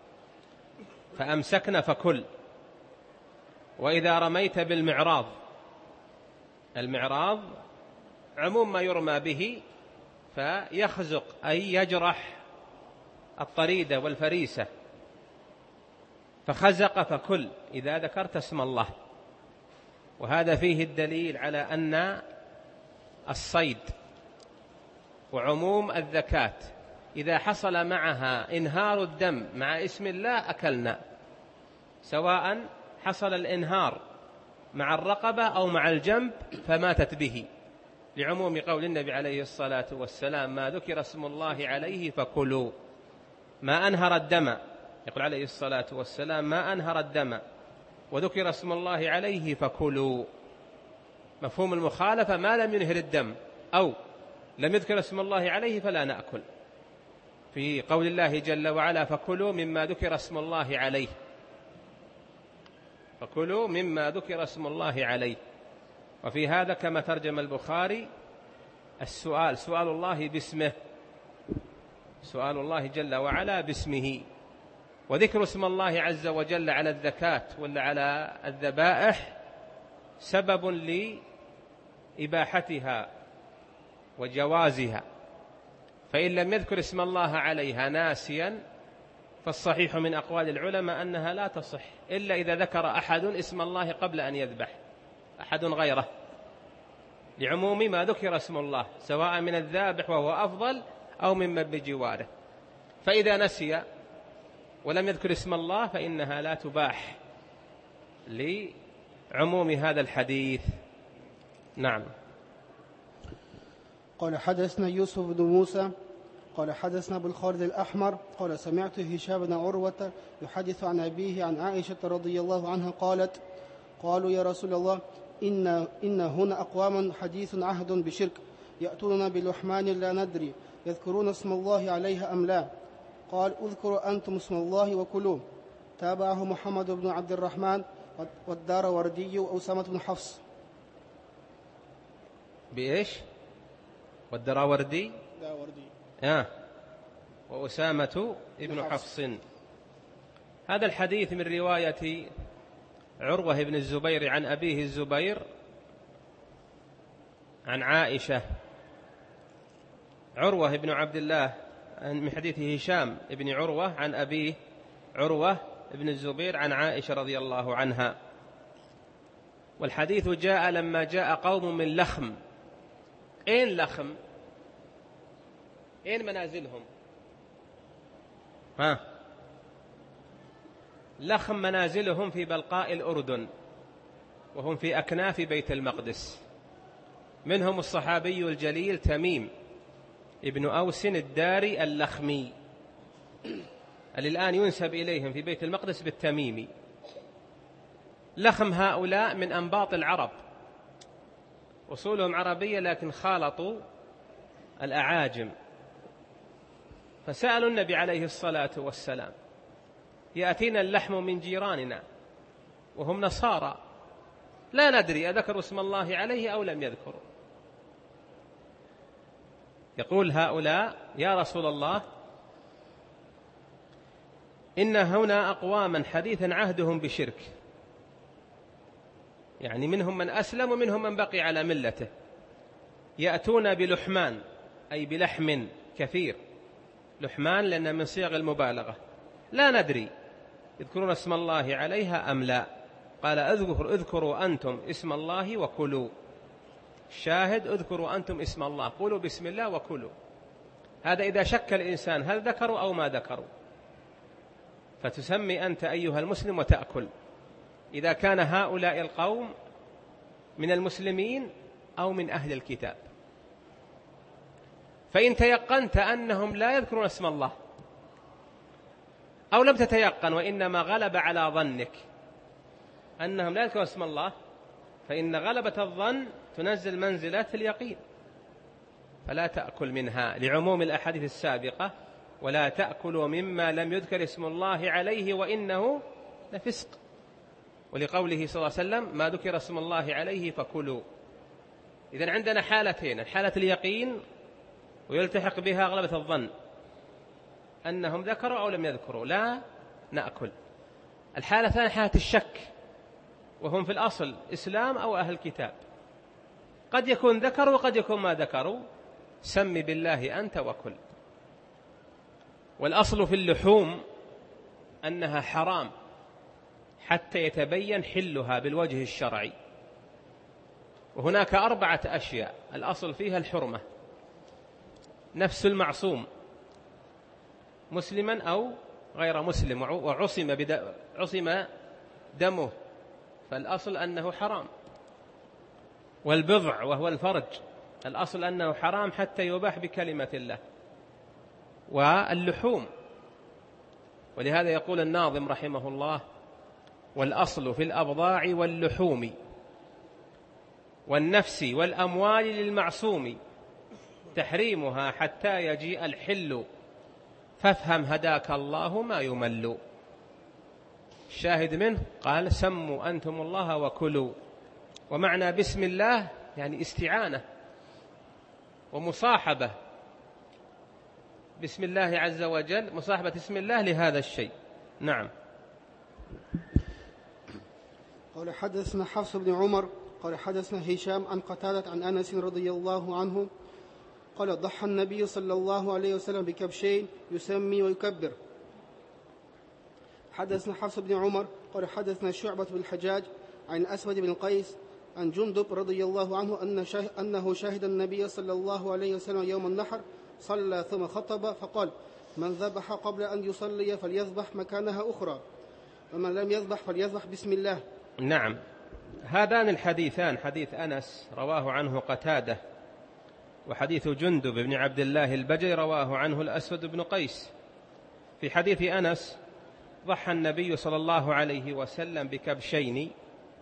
فأمسكن فكل، وإذا رميت بالمعراض، المعراض عموم ما يرمى به فيخزق أي يجرح الطريدة والفريسة، فخزق فكل إذا ذكرت اسم الله. وهذا فيه الدليل على أن الصيد وعموم الذكاة إذا حصل معها إنهار الدم مع اسم الله أكلنا، سواء حصل الإنهار مع الرقبة أو مع الجنب فماتت به، لعموم قول النبي عليه الصلاة والسلام ما ذكر اسم الله عليه فكلوا. ما أنهر الدم، يقول عليه الصلاة والسلام ما أنهر الدم وذكر اسم الله عليه فكلوا. مفهوم المخالفة ما لم ينهر الدم أو لم يذكر اسم الله عليه فلا نأكل. في قول الله جل وعلا فكلوا مما ذكر اسم الله عليه، فكلوا مما ذكر اسم الله عليه. وفي هذا كما ترجم البخاري السؤال، سؤال الله باسمه، سؤال الله جل وعلا باسمه. وذكر اسم الله عز وجل على الذكاة ولا على الذبائح سبب لإباحتها وجوازها، فإن لم يذكر اسم الله عليها ناسيا فالصحيح من أقوال العلماء أنها لا تصح إلا إذا ذكر أحد اسم الله قبل أن يذبح، أحد غيره، لعموم ما ذكر اسم الله سواء من الذابح وهو أفضل أو ممن بجواره. فإذا نسي ولم يذكر اسم الله فإنها لا تباح لعموم هذا الحديث. نعم. قال حدثنا يوسف بن موسى قال حدثنا أبو الخالد الأحمر قال سمعت هشام بن عروة يحدث عن أبيه عن عائشة رضي الله عنها قالت قالوا يا رسول الله إن هنا أقوام حديث عهد بشرك يأتوننا بلحمان لا ندري يذكرون اسم الله عليها أم لا. قال اذكروا أنتم اسم الله وكلوا. تابعه محمد بن عبد الرحمن والداروردي وأسامة بن حفص. بإيش؟ والدراوردي وأسامة ابن حفص. هذا الحديث من رواية عروة بن الزبير عن أبيه الزبير عن عائشة. عروة بن عبد الله من حديث هشام بن عروة عن أبيه عروة بن الزبير عن عائشة رضي الله عنها. والحديث جاء لما جاء قوم من لخم. أين لخم؟ أين منازلهم؟ لخم منازلهم في بلقاء الأردن، وهم في أكناف بيت المقدس. منهم الصحابي الجليل تميم ابن أوس الداري اللخمي اللي الآن ينسب إليهم في بيت المقدس بالتميمي. لخم هؤلاء من أنباط العرب، أصولهم عربية لكن خالطوا الأعاجم، فسألوا النبي عليه الصلاة والسلام يأتينا اللحم من جيراننا وهم نصارى لا ندري أذكروا اسم الله عليه أو لم يذكروا. يقول هؤلاء يا رسول الله إن هنا أقواما حديثا عهدهم بشرك، يعني منهم من أسلم ومنهم من بقي على ملته، يأتون بلحمان أي بلحم كثير، لحمان لأن من صيغ المبالغة، لا ندري يذكرون اسم الله عليها أم لا. قال اذكروا أنتم اسم الله وكلوا. الشاهد اذكروا أنتم اسم الله، قولوا بسم الله وكلوا. هذا إذا شك الإنسان هل ذكروا أو ما ذكروا، فتسمي أنت أيها المسلم وتأكل إذا كان هؤلاء القوم من المسلمين أو من أهل الكتاب. فإن تيقنت أنهم لا يذكرون اسم الله أو لم تتيقن وإنما غلب على ظنك أنهم لا يذكرون اسم الله، فإن غلبة الظن تنزل منزلة اليقين، فلا تأكل منها لعموم الأحاديث السابقة: ولا تأكلوا مما لم يذكر اسم الله عليه وإنه لفسق. ولقوله صلى الله عليه وسلم ما ذكر اسم الله عليه فكلوا. إذن عندنا حالتين: حالة اليقين ويلتحق بها غلبة الظن أنهم ذكروا أو لم يذكروا لا نأكل. الحالة الثانية حالة الشك، وهم في الأصل إسلام أو أهل كتاب، قد يكون ذكروا وقد يكون ما ذكروا، سم بالله أنت وكل. والأصل في اللحوم أنها حرام حتى يتبين حلها بالوجه الشرعي. وهناك 4 أشياء الأصل فيها الحرمة: نفس المعصوم مسلما أو غير مسلم وعصم دمه فالأصل أنه حرام. والبضع وهو الفرج الأصل أنه حرام حتى يباح بكلمة الله. واللحوم، ولهذا يقول الناظم رحمه الله: والأصل في الأبضاع واللحوم والنفس والأموال للمعصوم تحريمها حتى يجيء الحل فافهم هداك الله ما يمل. الشاهد منه قال: سموا أنتم الله وكلوا. ومعنى بسم الله يعني استعانة ومصاحبة بسم الله عز وجل، مصاحبة اسم الله لهذا الشيء. نعم. قال حدثنا حفص بن عمر قال حدثنا هشام عن قتادة عن أنس رضي الله عنه قال: ضحى النبي صلى الله عليه وسلم بكبشين يسمي ويكبر. حدثنا حفص بن عمر قال حدثنا شعبة بن الحجاج عن أسود بن قيس عن جندب رضي الله عنه أنه شاهد النبي صلى الله عليه وسلم يوم النحر صلى ثم خطب فقال: من ذبح قبل أن يصلي فليذبح مكانها أخرى، ومن لم يذبح فليذبح بسم الله. نعم. هذان الحديثان، حديث أنس رواه عنه قتادة، وحديث جندب بن عبد الله البجلي رواه عنه الأسود بن قيس. في حديث أنس: ضحى النبي صلى الله عليه وسلم بكبشين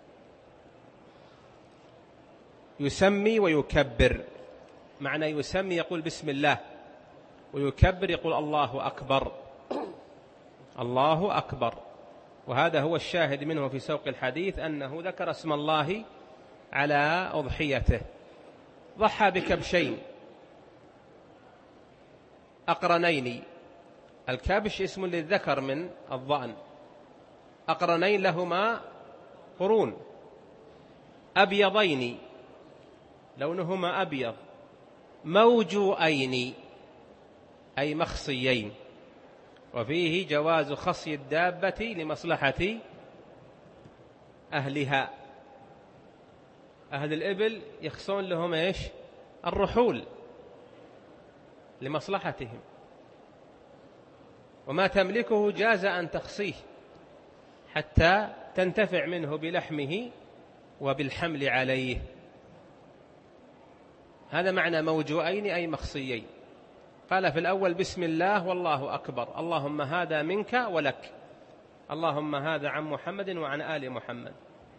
يسمي ويكبر. معنى يسمي يقول بسم الله، ويكبر يقول الله أكبر، الله أكبر. وهذا هو الشاهد منه في سوق الحديث، أنه ذكر اسم الله على أضحيته. ضحى بكبشين أقرنين. الكبش اسم للذكر من الضأن، أقرنين لهما قرون، أبيضين لونهما أبيض، موجوئين أي مخصيين. وفيه جواز خصي الدابة لمصلحة أهلها. أهل الإبل يخصون لهم إيش؟ الرحول لمصلحتهم، وما تملكه جاز أن تخصيه حتى تنتفع منه بلحمه وبالحمل عليه. هذا معنى موجوئين أي مخصيين. قال في الأول بسم الله والله أكبر، اللهم هذا منك ولك، اللهم هذا عن محمد وعن آل محمد.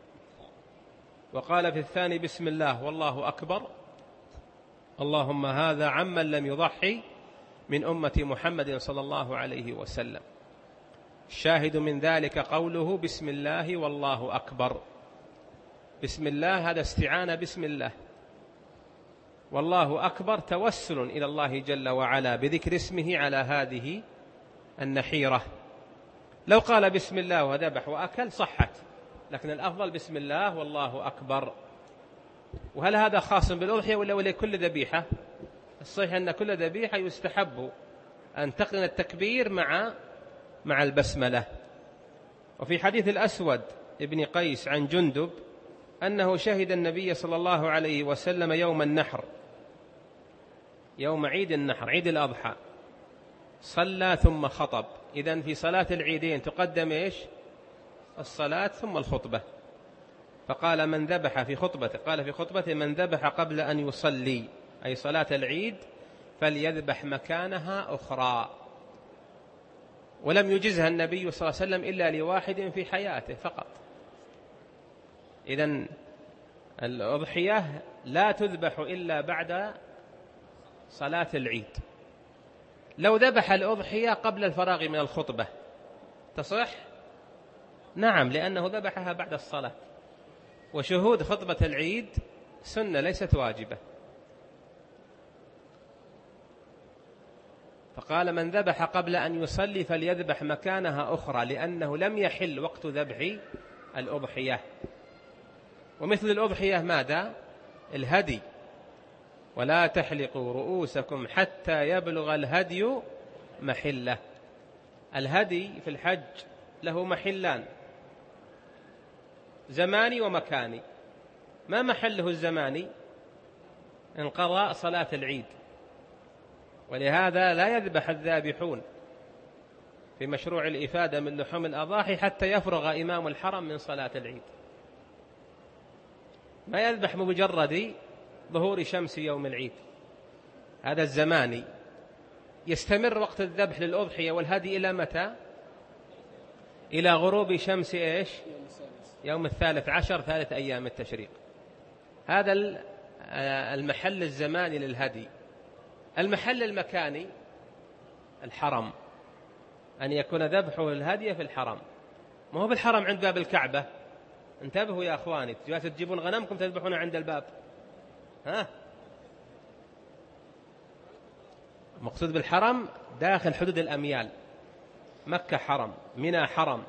وقال في الثاني بسم الله والله أكبر، اللهم هذا عمن لم يضحي من أمة محمد صلى الله عليه وسلم. الشاهد من ذلك قوله بسم الله والله أكبر. بسم الله هذا استعانة بسم الله، والله أكبر توسل إلى الله جل وعلا بذكر اسمه على هذه النحيرة. لو قال بسم الله وذبح وأكل صحت، لكن الأفضل بسم الله والله أكبر. وهل هذا خاص بالأضحية ولا ولكل ذبيحة؟ الصحيح أن كل ذبيحة يستحب أن تقرن التكبير مع البسملة. وفي حديث الأسود ابن قيس عن جندب أنه شهد النبي صلى الله عليه وسلم يوم النحر، يوم عيد النحر عيد الأضحى، صلى ثم خطب. إذن في صلاة العيدين تقدم إيش؟ الصلاة ثم الخطبة. فقال من ذبح في خطبته، قال في خطبته من ذبح قبل أن يصلي أي صلاة العيد فليذبح مكانها أخرى. ولم يجزها النبي صلى الله عليه وسلم إلا لواحد في حياته فقط. إذن الأضحية لا تذبح إلا بعد صلاة العيد. لو ذبح الأضحية قبل الفراغ من الخطبة تصح؟ نعم، لأنه ذبحها بعد الصلاة، وشهود خطبة العيد سنة ليست واجبة. فقال من ذبح قبل أن يصلي فليذبح مكانها أخرى، لأنه لم يحل وقت ذبح الأضحية. ومثل الأضحية ماذا؟ الهدي. ولا تحلقوا رؤوسكم حتى يبلغ الهدي محله. الهدي في الحج له محلان، زماني ومكاني. ما محله الزماني؟ انقضاء صلاة العيد، ولهذا لا يذبح الذابحون في مشروع الإفادة من لحوم الأضاحي حتى يفرغ إمام الحرم من صلاة العيد. ما يذبح بمجرد ظهور شمس يوم العيد، هذا الزماني. يستمر وقت الذبح للأضحية والهدي إلى متى؟ إلى غروب شمس إيش؟ يوم 13 ثالث أيام التشريق. هذا المحل الزماني للهدي. المحل المكاني الحرم، أن يكون ذبحه الهدي في الحرم. ما هو بالحرم عند باب الكعبة. انتبهوا يا أخواني، تجيبون غنمكم تذبحون عند الباب. مقصود بالحرم داخل حدود الأميال، مكة حرم، منى حرم.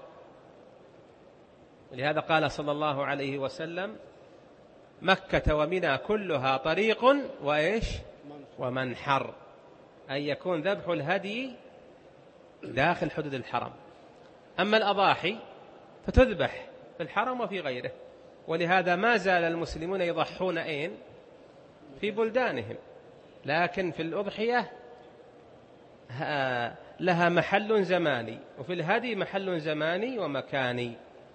لهذا قال صلى الله عليه وسلم مكة ومنى كلها طريق وإيش؟ ومنحر، أن يكون ذبح الهدي داخل حدود الحرم. أما الأضاحي فتذبح في الحرم وفي غيره. ولهذا ما زال المسلمون يضحون أين؟ في بلدانهم. لكن في الأضحية لها محل زماني، وفي الهدي محل زماني ومكاني.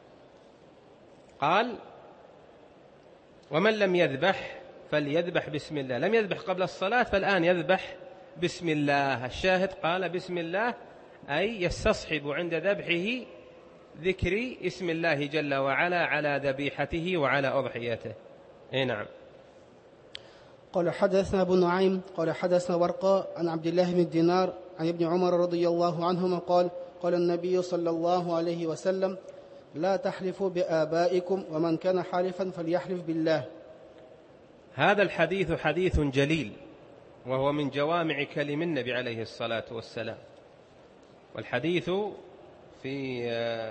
قال ومن لم يذبح فليذبح بسم الله. لم يذبح قبل الصلاة فالآن يذبح بسم الله. الشاهد قال بسم الله، أي يستصحب عند ذبحه ذكر اسم الله جل وعلا على ذبيحته وعلى أضحيته. نعم. قال حدثنا أبو نعيم قال حدثنا ورقاء عن عبد الله بن دينار عن ابن عمر رضي الله عنهما قال قال النبي صلى الله عليه وسلم لا تحلفوا بآبائكم ومن كان حالفا فليحلف بالله. هذا الحديث حديث جليل، وهو من جوامع كلم النبي عليه الصلاة والسلام. والحديث في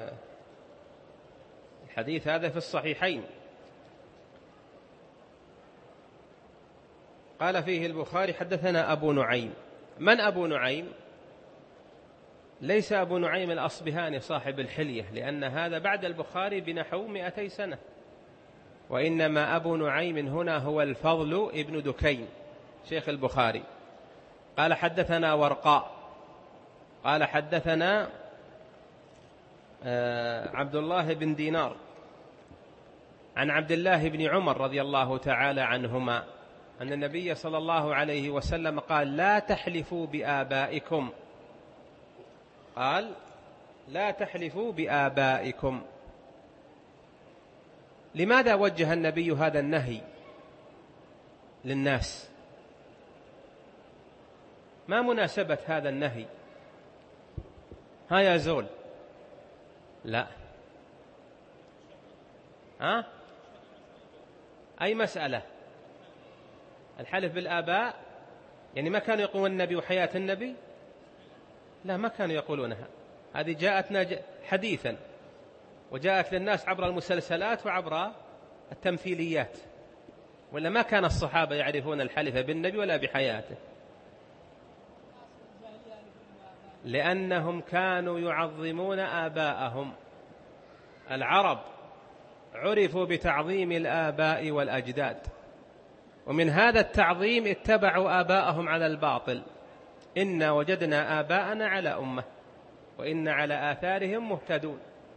الحديث هذا في الصحيحين. قال فيه البخاري حدثنا أبو نعيم. من أبو نعيم؟ ليس أبو نعيم الأصبهاني صاحب الحلية، لأن هذا بعد البخاري بنحو 200 سنة. وإنما أبو نعيم هنا هو الفضل ابن دكين شيخ البخاري. قال حدثنا ورقاء قال حدثنا عبد الله بن دينار عن عبد الله بن عمر رضي الله تعالى عنهما أن النبي صلى الله عليه وسلم قال لا تحلفوا بآبائكم. قال لا تحلفوا بآبائكم. لماذا وجه النبي هذا النهي للناس؟ ما مناسبة هذا النهي؟ ها يا زول؟ لا. أي مسألة؟ الحلف بالآباء يعني ما كانوا يقولون النبي وحياة النبي؟ لا، ما كانوا يقولونها. هذه جاءتنا حديثا، وجاءت للناس عبر المسلسلات وعبر التمثيليات، ولا ما كان الصحابة يعرفون الحلف بالنبي ولا بحياته، لأنهم كانوا يعظمون آباءهم. العرب عرفوا بتعظيم الآباء والأجداد، ومن هذا التعظيم اتبعوا آباءهم على الباطل. إنا وجدنا آباءنا على أمة وإنا على آثارهم مهتدون.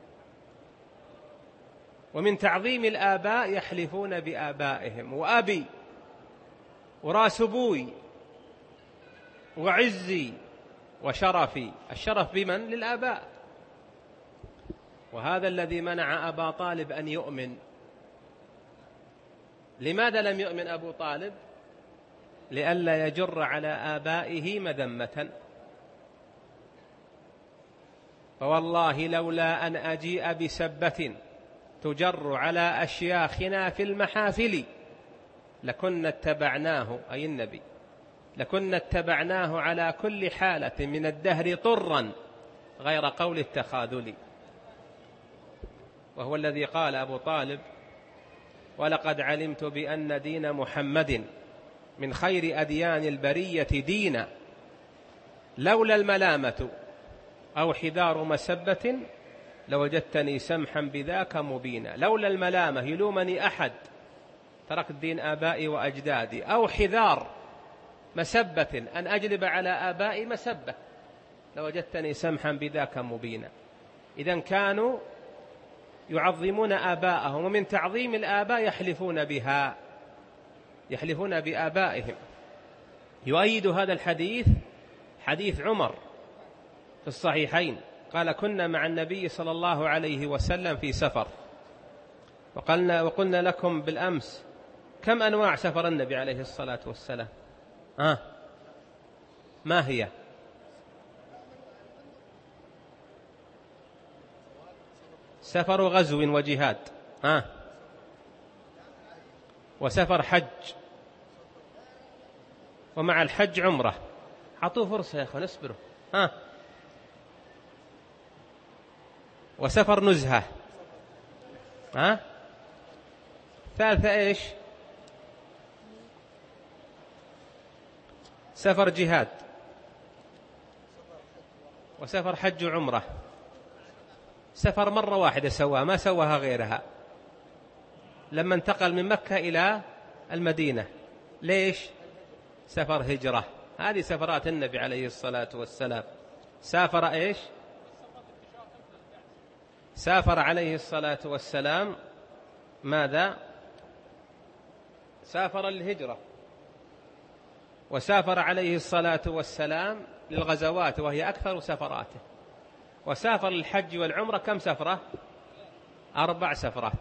ومن تعظيم الآباء يحلفون بآبائهم، وأبي وراس أبوي وعزي وشرفي. الشرف بمن؟ للآباء. وهذا الذي منع أبا طالب أن يؤمن. لماذا لم يؤمن أبو طالب؟ لئلا يجر على آبائه مذمة. فوالله لولا أن أجيء بسبة تجر على أشياخنا في المحافل لكنا اتبعناه، أي النبي، لكنا اتبعناه على كل حالة من الدهر طرا غير قول التخاذل. وهو الذي قال أبو طالب: ولقد علمت بأن دين محمد من خير أديان البرية دينا، لولا الملامة أو حذار مسبة لوجدتني سمحا بذاك مبينا. لولا الملامة، يلومني أحد، تركت دين آبائي وأجدادي، أو حذار مسبة، أن أجلب على آبائي مسبة، لوجدتني سمحا بذاك مبينا. إذن كانوا يعظمون آباءهم، ومن تعظيم الآباء يحلفون بآبائهم. يؤيد هذا الحديث حديث عمر في الصحيحين، قال: كنا مع النبي صلى الله عليه وسلم في سفر، وقلنا لكم بالأمس كم أنواع سفر النبي عليه الصلاة والسلام؟ ما هي؟ سفر غزو وجهاد، وسفر حج، ومع الحج عمرة. عطوه فرصة يا أخوان، اصبروا. وسفر نزهة. ثالثة إيش؟ سفر جهاد، وسفر حج وعمرة. سفر مرة واحدة سواها، ما سواها غيرها لما انتقل من مكة إلى المدينة. ليش؟ سفر هجرة. هذه سفرات النبي عليه الصلاة والسلام. سافر إيش؟ سافر عليه الصلاة والسلام ماذا؟ سافر للهجرة، وسافر عليه الصلاة والسلام للغزوات وهي أكثر سفراته، وسافر للحج والعمرة. كم سفرة؟ 4 سفرات.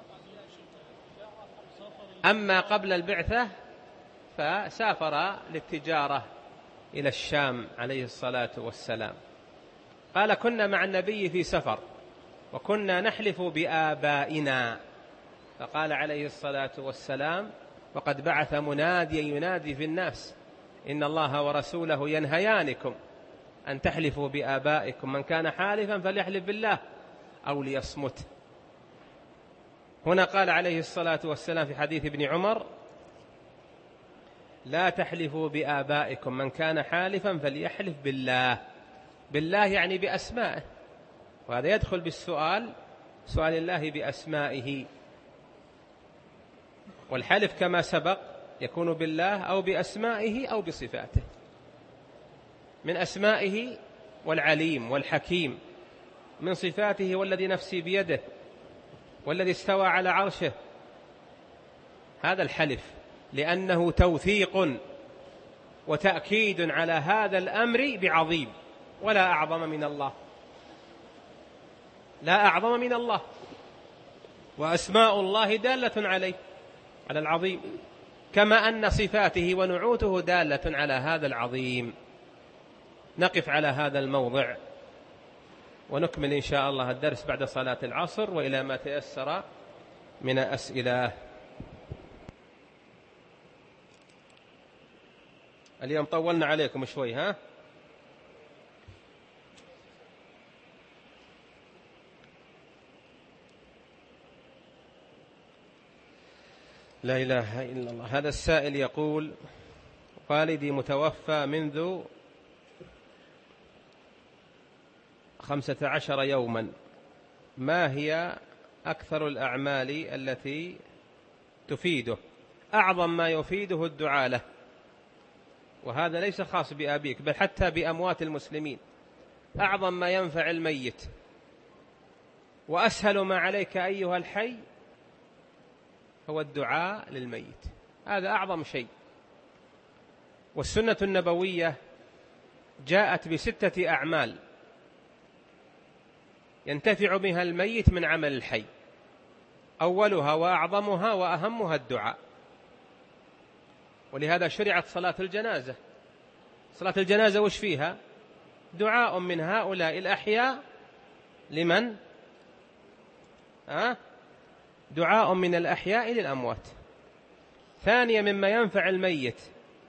أما قبل البعثة فسافر للتجارة إلى الشام عليه الصلاة والسلام. قال: كنا مع النبي في سفر وكنا نحلف بآبائنا، فقال عليه الصلاة والسلام: وقد بعث مناديا ينادي في الناس إن الله ورسوله ينهيانكم أن تحلفوا بآبائكم، من كان حالفا فليحلف بالله أو ليصمت. هنا قال عليه الصلاة والسلام في حديث ابن عمر: لا تحلفوا بآبائكم، من كان حالفا فليحلف بالله. بالله يعني بأسمائه، وهذا يدخل بالسؤال، سؤال الله بأسمائه. والحلف كما سبق يكون بالله أو بأسمائه أو بصفاته. من أسمائه والعليم والحكيم، من صفاته والذي نفسي بيده والذي استوى على عرشه. هذا الحلف لأنه توثيق وتأكيد على هذا الأمر بعظيم، ولا أعظم من الله، لا أعظم من الله، وأسماء الله دالة عليه، على العظيم، كما أن صفاته ونعوته دالة على هذا العظيم. نقف على هذا الموضع ونكمل إن شاء الله الدرس بعد صلاة العصر وإلى ما تيسر من أسئلة. اليوم طولنا عليكم شوي، ها؟ لا إله إلا الله. هذا السائل يقول: والدي متوفى منذ 15 يوما، ما هي أكثر الأعمال التي تفيده؟ أعظم ما يفيده الدعاء له، وهذا ليس خاص بأبيك بل حتى بأموات المسلمين. أعظم ما ينفع الميت وأسهل ما عليك أيها الحي هو الدعاء للميت، هذا أعظم شيء. والسنة النبوية جاءت ب6 أعمال ينتفع بها الميت من عمل الحي، أولها وأعظمها وأهمها الدعاء. ولهذا شرعت صلاة الجنازة. صلاة الجنازة وش فيها؟ دعاء من هؤلاء الأحياء لمن؟ دعاء من الأحياء للأموات. ثانيا مما ينفع الميت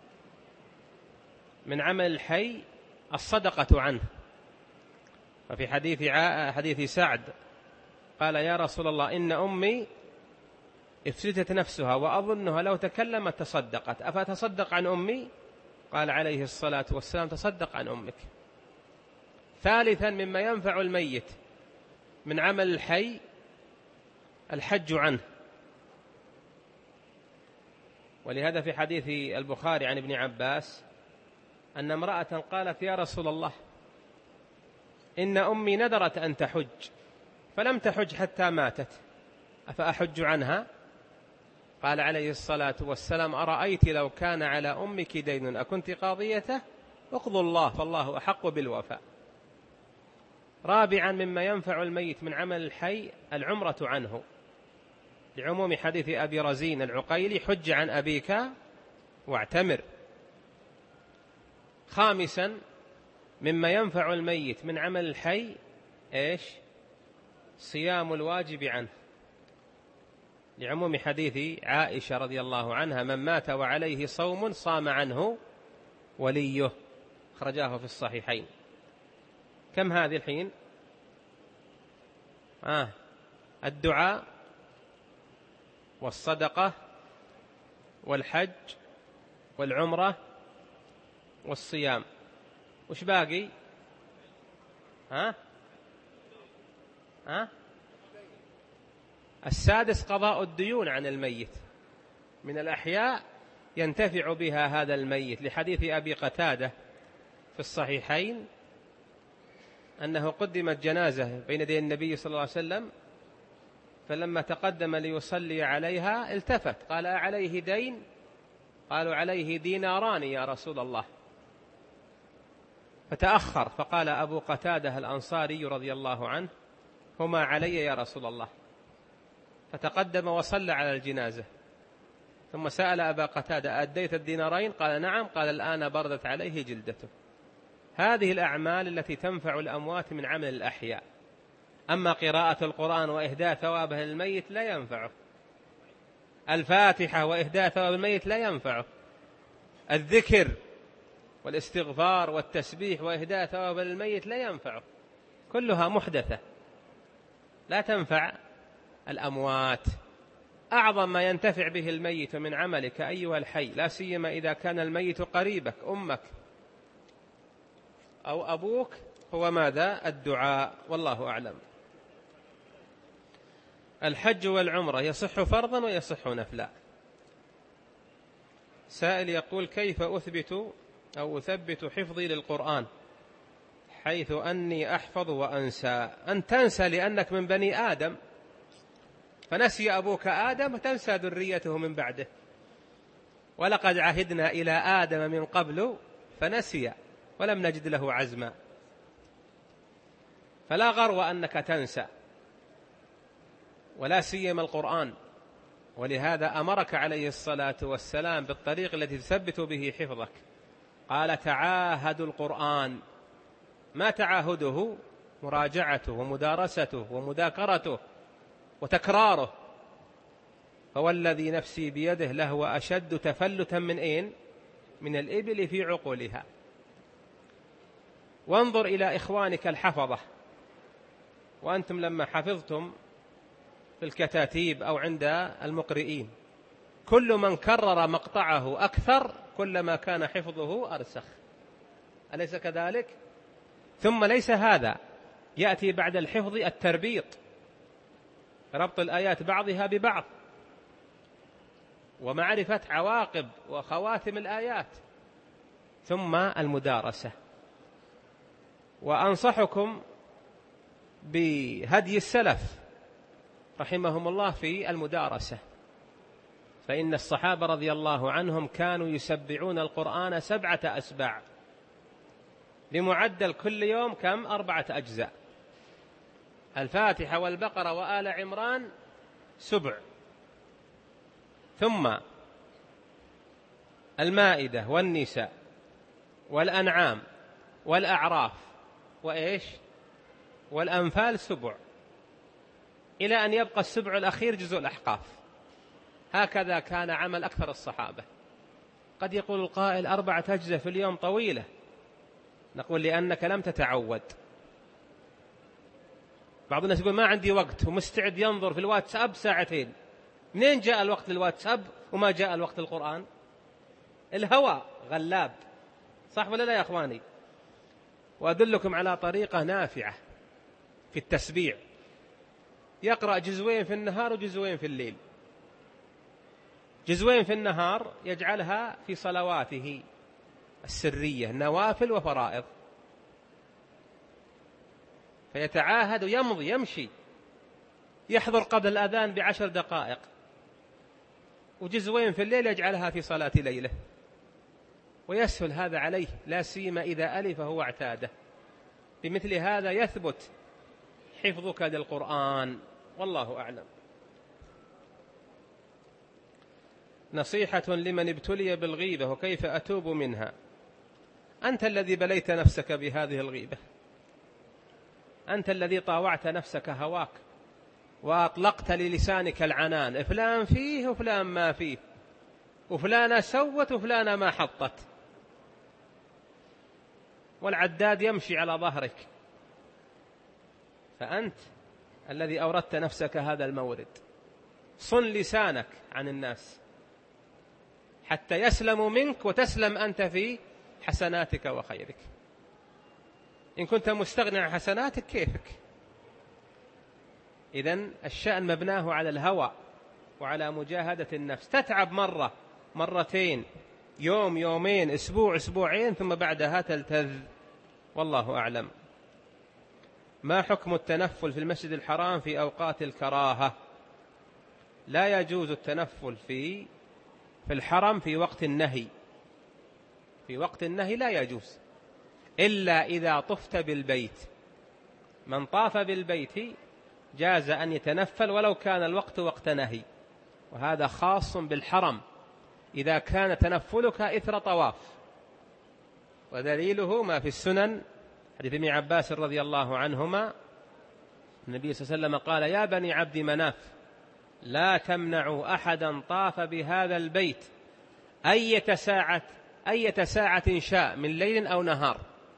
من عمل الحي الصدقة عنه. وفي حديث سعد قال يا رسول الله إن أمي افسدت نفسها وأظنها لو تكلمت تصدقت، أفتصدق عن أمي؟ قال عليه الصلاة والسلام تصدق عن أمك. ثالثا مما ينفع الميت من عمل الحي الحج عنه. ولهذا في حديث البخاري عن ابن عباس أن امرأة قالت يا رسول الله إن أمي نذرت أن تحج فلم تحج حتى ماتت، أفأحج عنها؟ قال عليه الصلاة والسلام أرأيت لو كان على أمك دين أكنت قاضيته؟ اقضوا الله فالله أحق بالوفاء. رابعا مما ينفع الميت من عمل الحي العمرة عنه، لعموم حديث أبي رزين العقيلي حج عن أبيك واعتمر. خامسا مما ينفع الميت من عمل الحي صيام الواجب عنه، لعموم حديث عائشة رضي الله عنها من مات وعليه صوم صام عنه وليه، خرجاه في الصحيحين. كم هذه الحين؟ الدعاء والصدقة والحج والعمرة والصيام. وش باقي؟ السادس قضاء الديون عن الميت من الأحياء ينتفع بها هذا الميت، لحديث أبي قتادة في الصحيحين أنه قدمت جنازة بين يدي النبي صلى الله عليه وسلم، فلما تقدم ليصلي عليها التفت قال أعليه دين؟ قالوا عليه ديناران يا رسول الله. فتأخر فقال أبو قتادة الأنصاري رضي الله عنه هما علي يا رسول الله، فتقدم وصلى على الجنازة، ثم سأل أبا قتادة أديت الدينارين؟ قال نعم. قال الآن بردت عليه جلدته. هذه الأعمال التي تنفع الأموات من عمل الأحياء. أما قراءة القرآن وإهداء ثوابه للميت لا ينفعه، الفاتحة وإهداء ثواب الميت لا ينفعه، الذكر والاستغفار والتسبيح وإهداء ثواب الميت لا ينفعه، كلها محدثة لا تنفع الأموات. أعظم ما ينتفع به الميت من عملك أيها الحي، لا سيما إذا كان الميت قريبك أمك أو أبوك، هو ماذا؟ الدعاء. والله أعلم. الحج والعمرة يصح فرضا ويصح نفلا. سائل يقول كيف أثبت حفظي للقرآن حيث أني أحفظ وأنسى؟ أن تنسى لأنك من بني آدم، فنسي أبوك آدم وتنسى ذريته من بعده، ولقد عهدنا إلى آدم من قبل فنسي ولم نجد له عزما. فلا غرو أنك تنسى، ولا سيما القرآن. ولهذا أمرك عليه الصلاة والسلام بالطريق التي تثبت به حفظك، قال تعاهدوا القرآن. ما تعاهده؟ مراجعته ومدارسته ومذاكرته وتكراره. فوالذي نفسي بيده لهو أشد تفلتا من الإبل في عقولها. وانظر إلى إخوانك الحفظة، وأنتم لما حفظتم في الكتاتيب أو عند المقرئين، كل من كرر مقطعه أكثر كلما كان حفظه أرسخ، أليس كذلك؟ ثم ليس هذا، يأتي بعد الحفظ التربيط، ربط الآيات بعضها ببعض، ومعرفة عواقب وخواتم الآيات، ثم المدارسة. وأنصحكم بهدي السلف رحمهم الله في المدارسة، فإن الصحابة رضي الله عنهم كانوا يسبعون القرآن 7 أسباع، بمعدل كل يوم كم؟ 4 أجزاء، الفاتحة والبقرة وآل عمران 7، ثم المائدة والنساء والأنعام والأعراف والأنفال 7، إلى أن يبقى السبع الأخير جزء الأحقاف. هكذا كان عمل أكثر الصحابة. قد يقول القائل 4 أجزاء في اليوم طويلة، نقول لأنك لم تتعود. بعض الناس يقول ما عندي وقت ومستعد ينظر في الواتساب 2 ساعة. منين جاء الوقت للواتساب وما جاء الوقت للقرآن؟ الهوى غلاب، صح ولا لا يا أخواني؟ وأدلكم على طريقة نافعة في التسبيع. يقرأ جزوين في النهار وجزوين في الليل. جزوين في النهار يجعلها في صلواته السرية، نوافل وفرائض، فيتعاهد ويمضي يمشي، يحضر قبل الأذان ب10 دقائق. وجزوين في الليل يجعلها في صلاة ليله، ويسهل هذا عليه، لا سيما إذا ألفه واعتاده. بمثل هذا يثبت حفظك للقرآن، والله أعلم. نصيحة لمن ابتلي بالغيبة وكيف أتوب منها. أنت الذي بليت نفسك بهذه الغيبة، أنت الذي طاوعت نفسك هواك وأطلقت للسانك العنان، فلان فيه وفلان ما فيه، وفلانة سوت وفلانة ما حطت، والعداد يمشي على ظهرك. فأنت الذي أوردت نفسك هذا المورد. صن لسانك عن الناس حتى يسلموا منك وتسلم أنت في حسناتك وخيرك. إن كنت مستغني عن حسناتك كيفك؟ إذن الشأن مبناه على الهوى وعلى مجاهدة النفس. تتعب مرة مرتين، يوم يومين، أسبوع أسبوعين، ثم بعدها تلتذ، والله أعلم. ما حكم التنفل في المسجد الحرام في أوقات الكراهة؟ لا يجوز التنفل في الحرم في وقت النهي. في وقت النهي لا يجوز إلا إذا طفت بالبيت. من طاف بالبيت جاز أن يتنفل ولو كان الوقت وقت نهي، وهذا خاص بالحرم إذا كان تنفلك إثر طواف. ودليله ما في السنن حديث ابن عباس رضي الله عنهما، النبي صلى الله عليه وسلم قال: يا بني عبد مناف لا تمنعوا أحدا طاف بهذا البيت أية ساعة شاء من ليل أو نهار.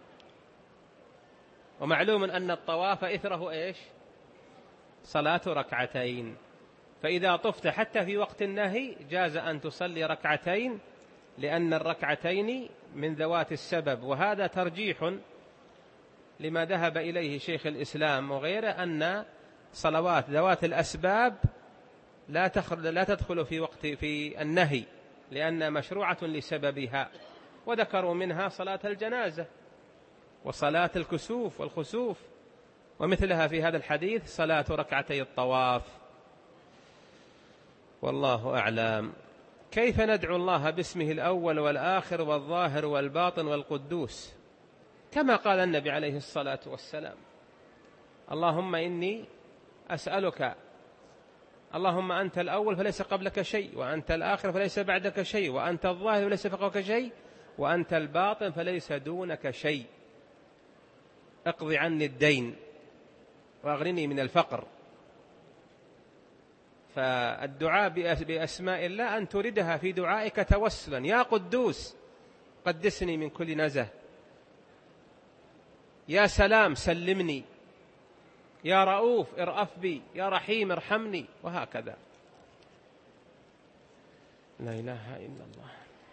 ومعلوم أن الطواف إثره إيش؟ صلاة ركعتين. فإذا طفت حتى في وقت النهي جاز أن تصلي ركعتين، لأن الركعتين من ذوات السبب. وهذا ترجيح لما ذهب إليه شيخ الإسلام وغيره، أن صلوات ذوات الأسباب لا تدخل في النهي، لأن مشروعة لسببها. وذكروا منها صلاة الجنازة وصلاة الكسوف والخسوف، ومثلها في هذا الحديث صلاة ركعتي الطواف، والله أعلم. كيف ندعو الله باسمه الأول والآخر والظاهر والباطن والقدوس؟ كما قال النبي عليه الصلاة والسلام: اللهم إني أسألك، اللهم أنت الأول فليس قبلك شيء، وأنت الآخر فليس بعدك شيء، وأنت الظاهر فليس فوقك شيء، وأنت الباطن فليس دونك شيء. اقض عني الدين وأغنني من الفقر. فالدعاء بأسماء الله أن تردها في دعائك توسلا: يا قدوس قدسني من كل نزه، يا سلام سلمني، يا رؤوف ارأف بي، يا رحيم ارحمني، وهكذا. لا إله إلا الله.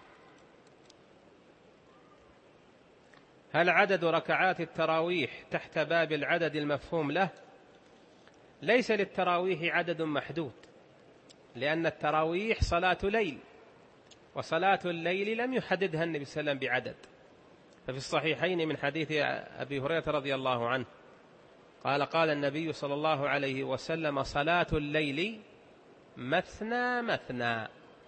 هل عدد ركعات التراويح تحت باب العدد المفهوم له؟ ليس للتراويح عدد محدود، لأن التراويح صلاة ليل، وصلاة الليل لم يحددها النبي صلى الله عليه وسلم بعدد. ففي الصحيحين من حديث أبي هريرة رضي الله عنه قال النبي صلى الله عليه وسلم: صلاة الليل مثنى مثنى.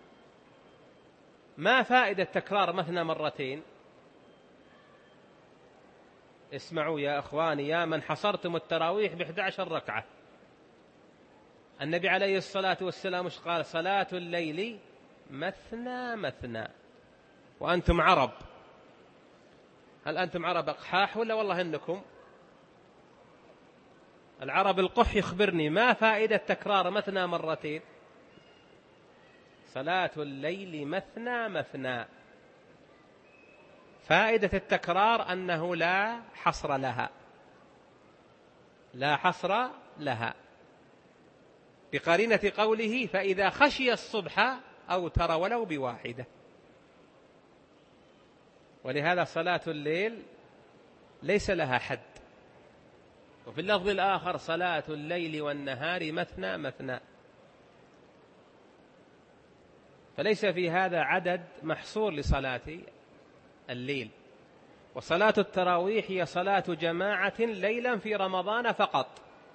ما فائدة تكرار مثنى مرتين؟ اسمعوا يا أخواني، يا من حصرتم التراويح ب11 ركعة، النبي عليه الصلاة والسلام قال: صلاة الليل مثنى مثنى. وأنتم عرب، هل أنتم عرب أقحاح ولا والله إنكم؟ العرب القح يخبرني ما فائدة تكرار مثنى مرتين؟ صلاة الليل مثنى مثنى. فائدة التكرار أنه لا حصر لها، لا حصر لها، بقرينة قوله فإذا خشي الصبح أوتر ولو بواحدة. ولهذا صلاة الليل ليس لها حد. وفي اللفظ الآخر صلاة الليل والنهار مثنى مثنى، فليس في هذا عدد محصور لصلاة الليل. وصلاة التراويح هي صلاة جماعة ليلا في رمضان فقط.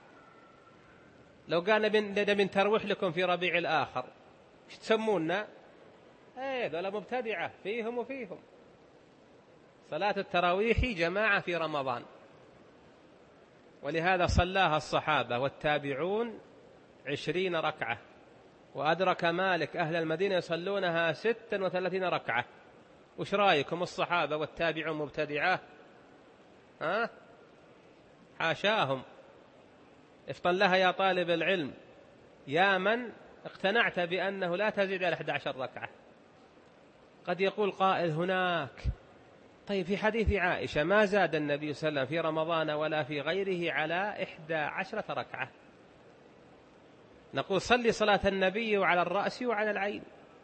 لو قال نبي نتروح لكم في ربيع الآخر ايش تسمونا؟ ذولا مبتدعة فيهم وفيهم. صلاة التراويح جماعة في رمضان، ولهذا صلاها الصحابة والتابعون 20 ركعة، وأدرك مالك أهل المدينة يصلونها 36 ركعة. وش رأيكم الصحابة والتابعون مبتدعة؟ حاشاهم. افطن لها يا طالب العلم، يا من اقتنعت بأنه لا تزيد على 11 ركعة. قد يقول قائل هناك طيب في حديث عائشة ما زاد النبي صلى الله عليه وسلم في رمضان ولا في غيره على 11 ركعة. نقول صلي صلاة النبي على الرأس وعلى العين.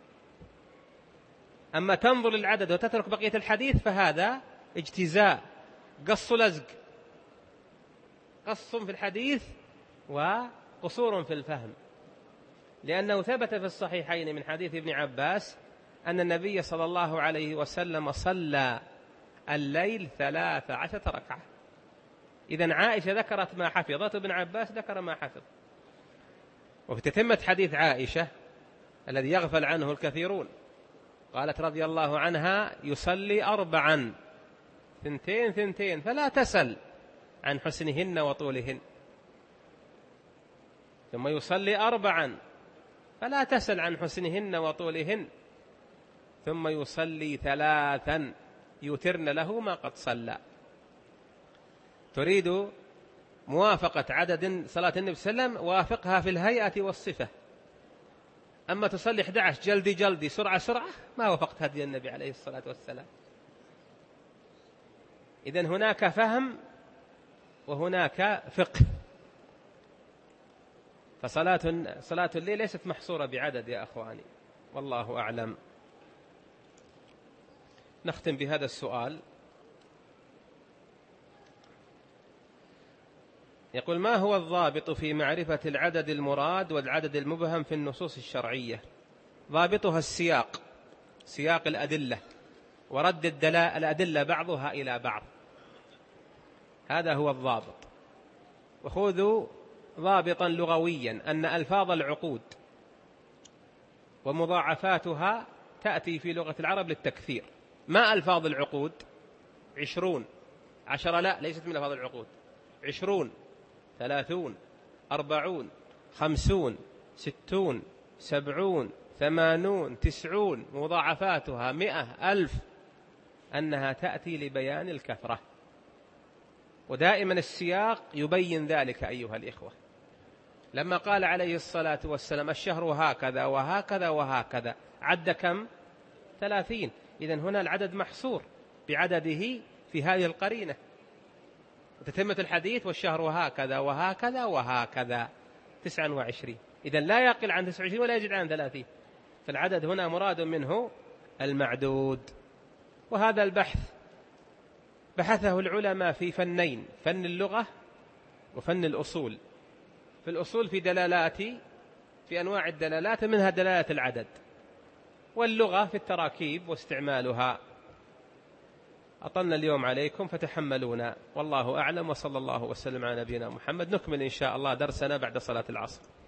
أما تنظر للعدد وتترك بقية الحديث فهذا اجتزاء، قص لزق، قص في الحديث وقصور في الفهم. لأنه ثبت في الصحيحين من حديث ابن عباس أن النبي صلى الله عليه وسلم صلى الليل 13 ركعة. إذن عائشة ذكرت ما حفظت وابن عباس ذكر ما حفظ. وفي تتمة حديث عائشة الذي يغفل عنه الكثيرون قالت رضي الله عنها يصلي 4 2 فلا تسل عن حسنهن وطولهن، ثم يصلي 4 فلا تسل عن حسنهن وطولهن، ثم يصلي 3 يوترن له ما قد صلى. تريد موافقة عدد صلاة النبي صلى الله عليه وسلم وافقها في الهيئة والصفة. أما تصلي 11 جلدي سرعة ما وافقت هدي النبي عليه الصلاة والسلام. إذن هناك فهم وهناك فقه. فصلاة الليل ليست محصورة بعدد يا أخواني، والله أعلم. نختم بهذا السؤال. يقول ما هو الضابط في معرفة العدد المراد والعدد المبهم في النصوص الشرعية؟ ضابطها السياق، سياق الأدلة ورد الأدلة بعضها إلى بعض، هذا هو الضابط. وخذوا ضابطا لغويا أن ألفاظ العقود ومضاعفاتها تأتي في لغة العرب للتكثير. ما ألفاظ العقود؟ 20 10 لا، ليست من ألفاظ العقود. 20 30 40 50 60 70 80 90 مضاعفاتها 100 1000، أنها تأتي لبيان الكثرة. ودائما السياق يبين ذلك أيها الإخوة. لما قال عليه الصلاة والسلام الشهر هكذا وهكذا وهكذا عد كم؟ 30. إذن هنا العدد محصور بعدده في هذه القرينة. وتتمة الحديث والشهر هكذا وهكذا وهكذا 29. إذن لا يقل عن 29 ولا يزيد عن 30. فالعدد هنا مراد منه المعدود. وهذا البحث بحثه العلماء في فنين، فن اللغة وفن الأصول. في الأصول في دلالات، في أنواع الدلالات منها دلالة العدد، واللغة في التراكيب واستعمالها. أطلنا اليوم عليكم فتحملونا، والله أعلم، وصلى الله وسلم على نبينا محمد. نكمل إن شاء الله درسنا بعد صلاة العصر.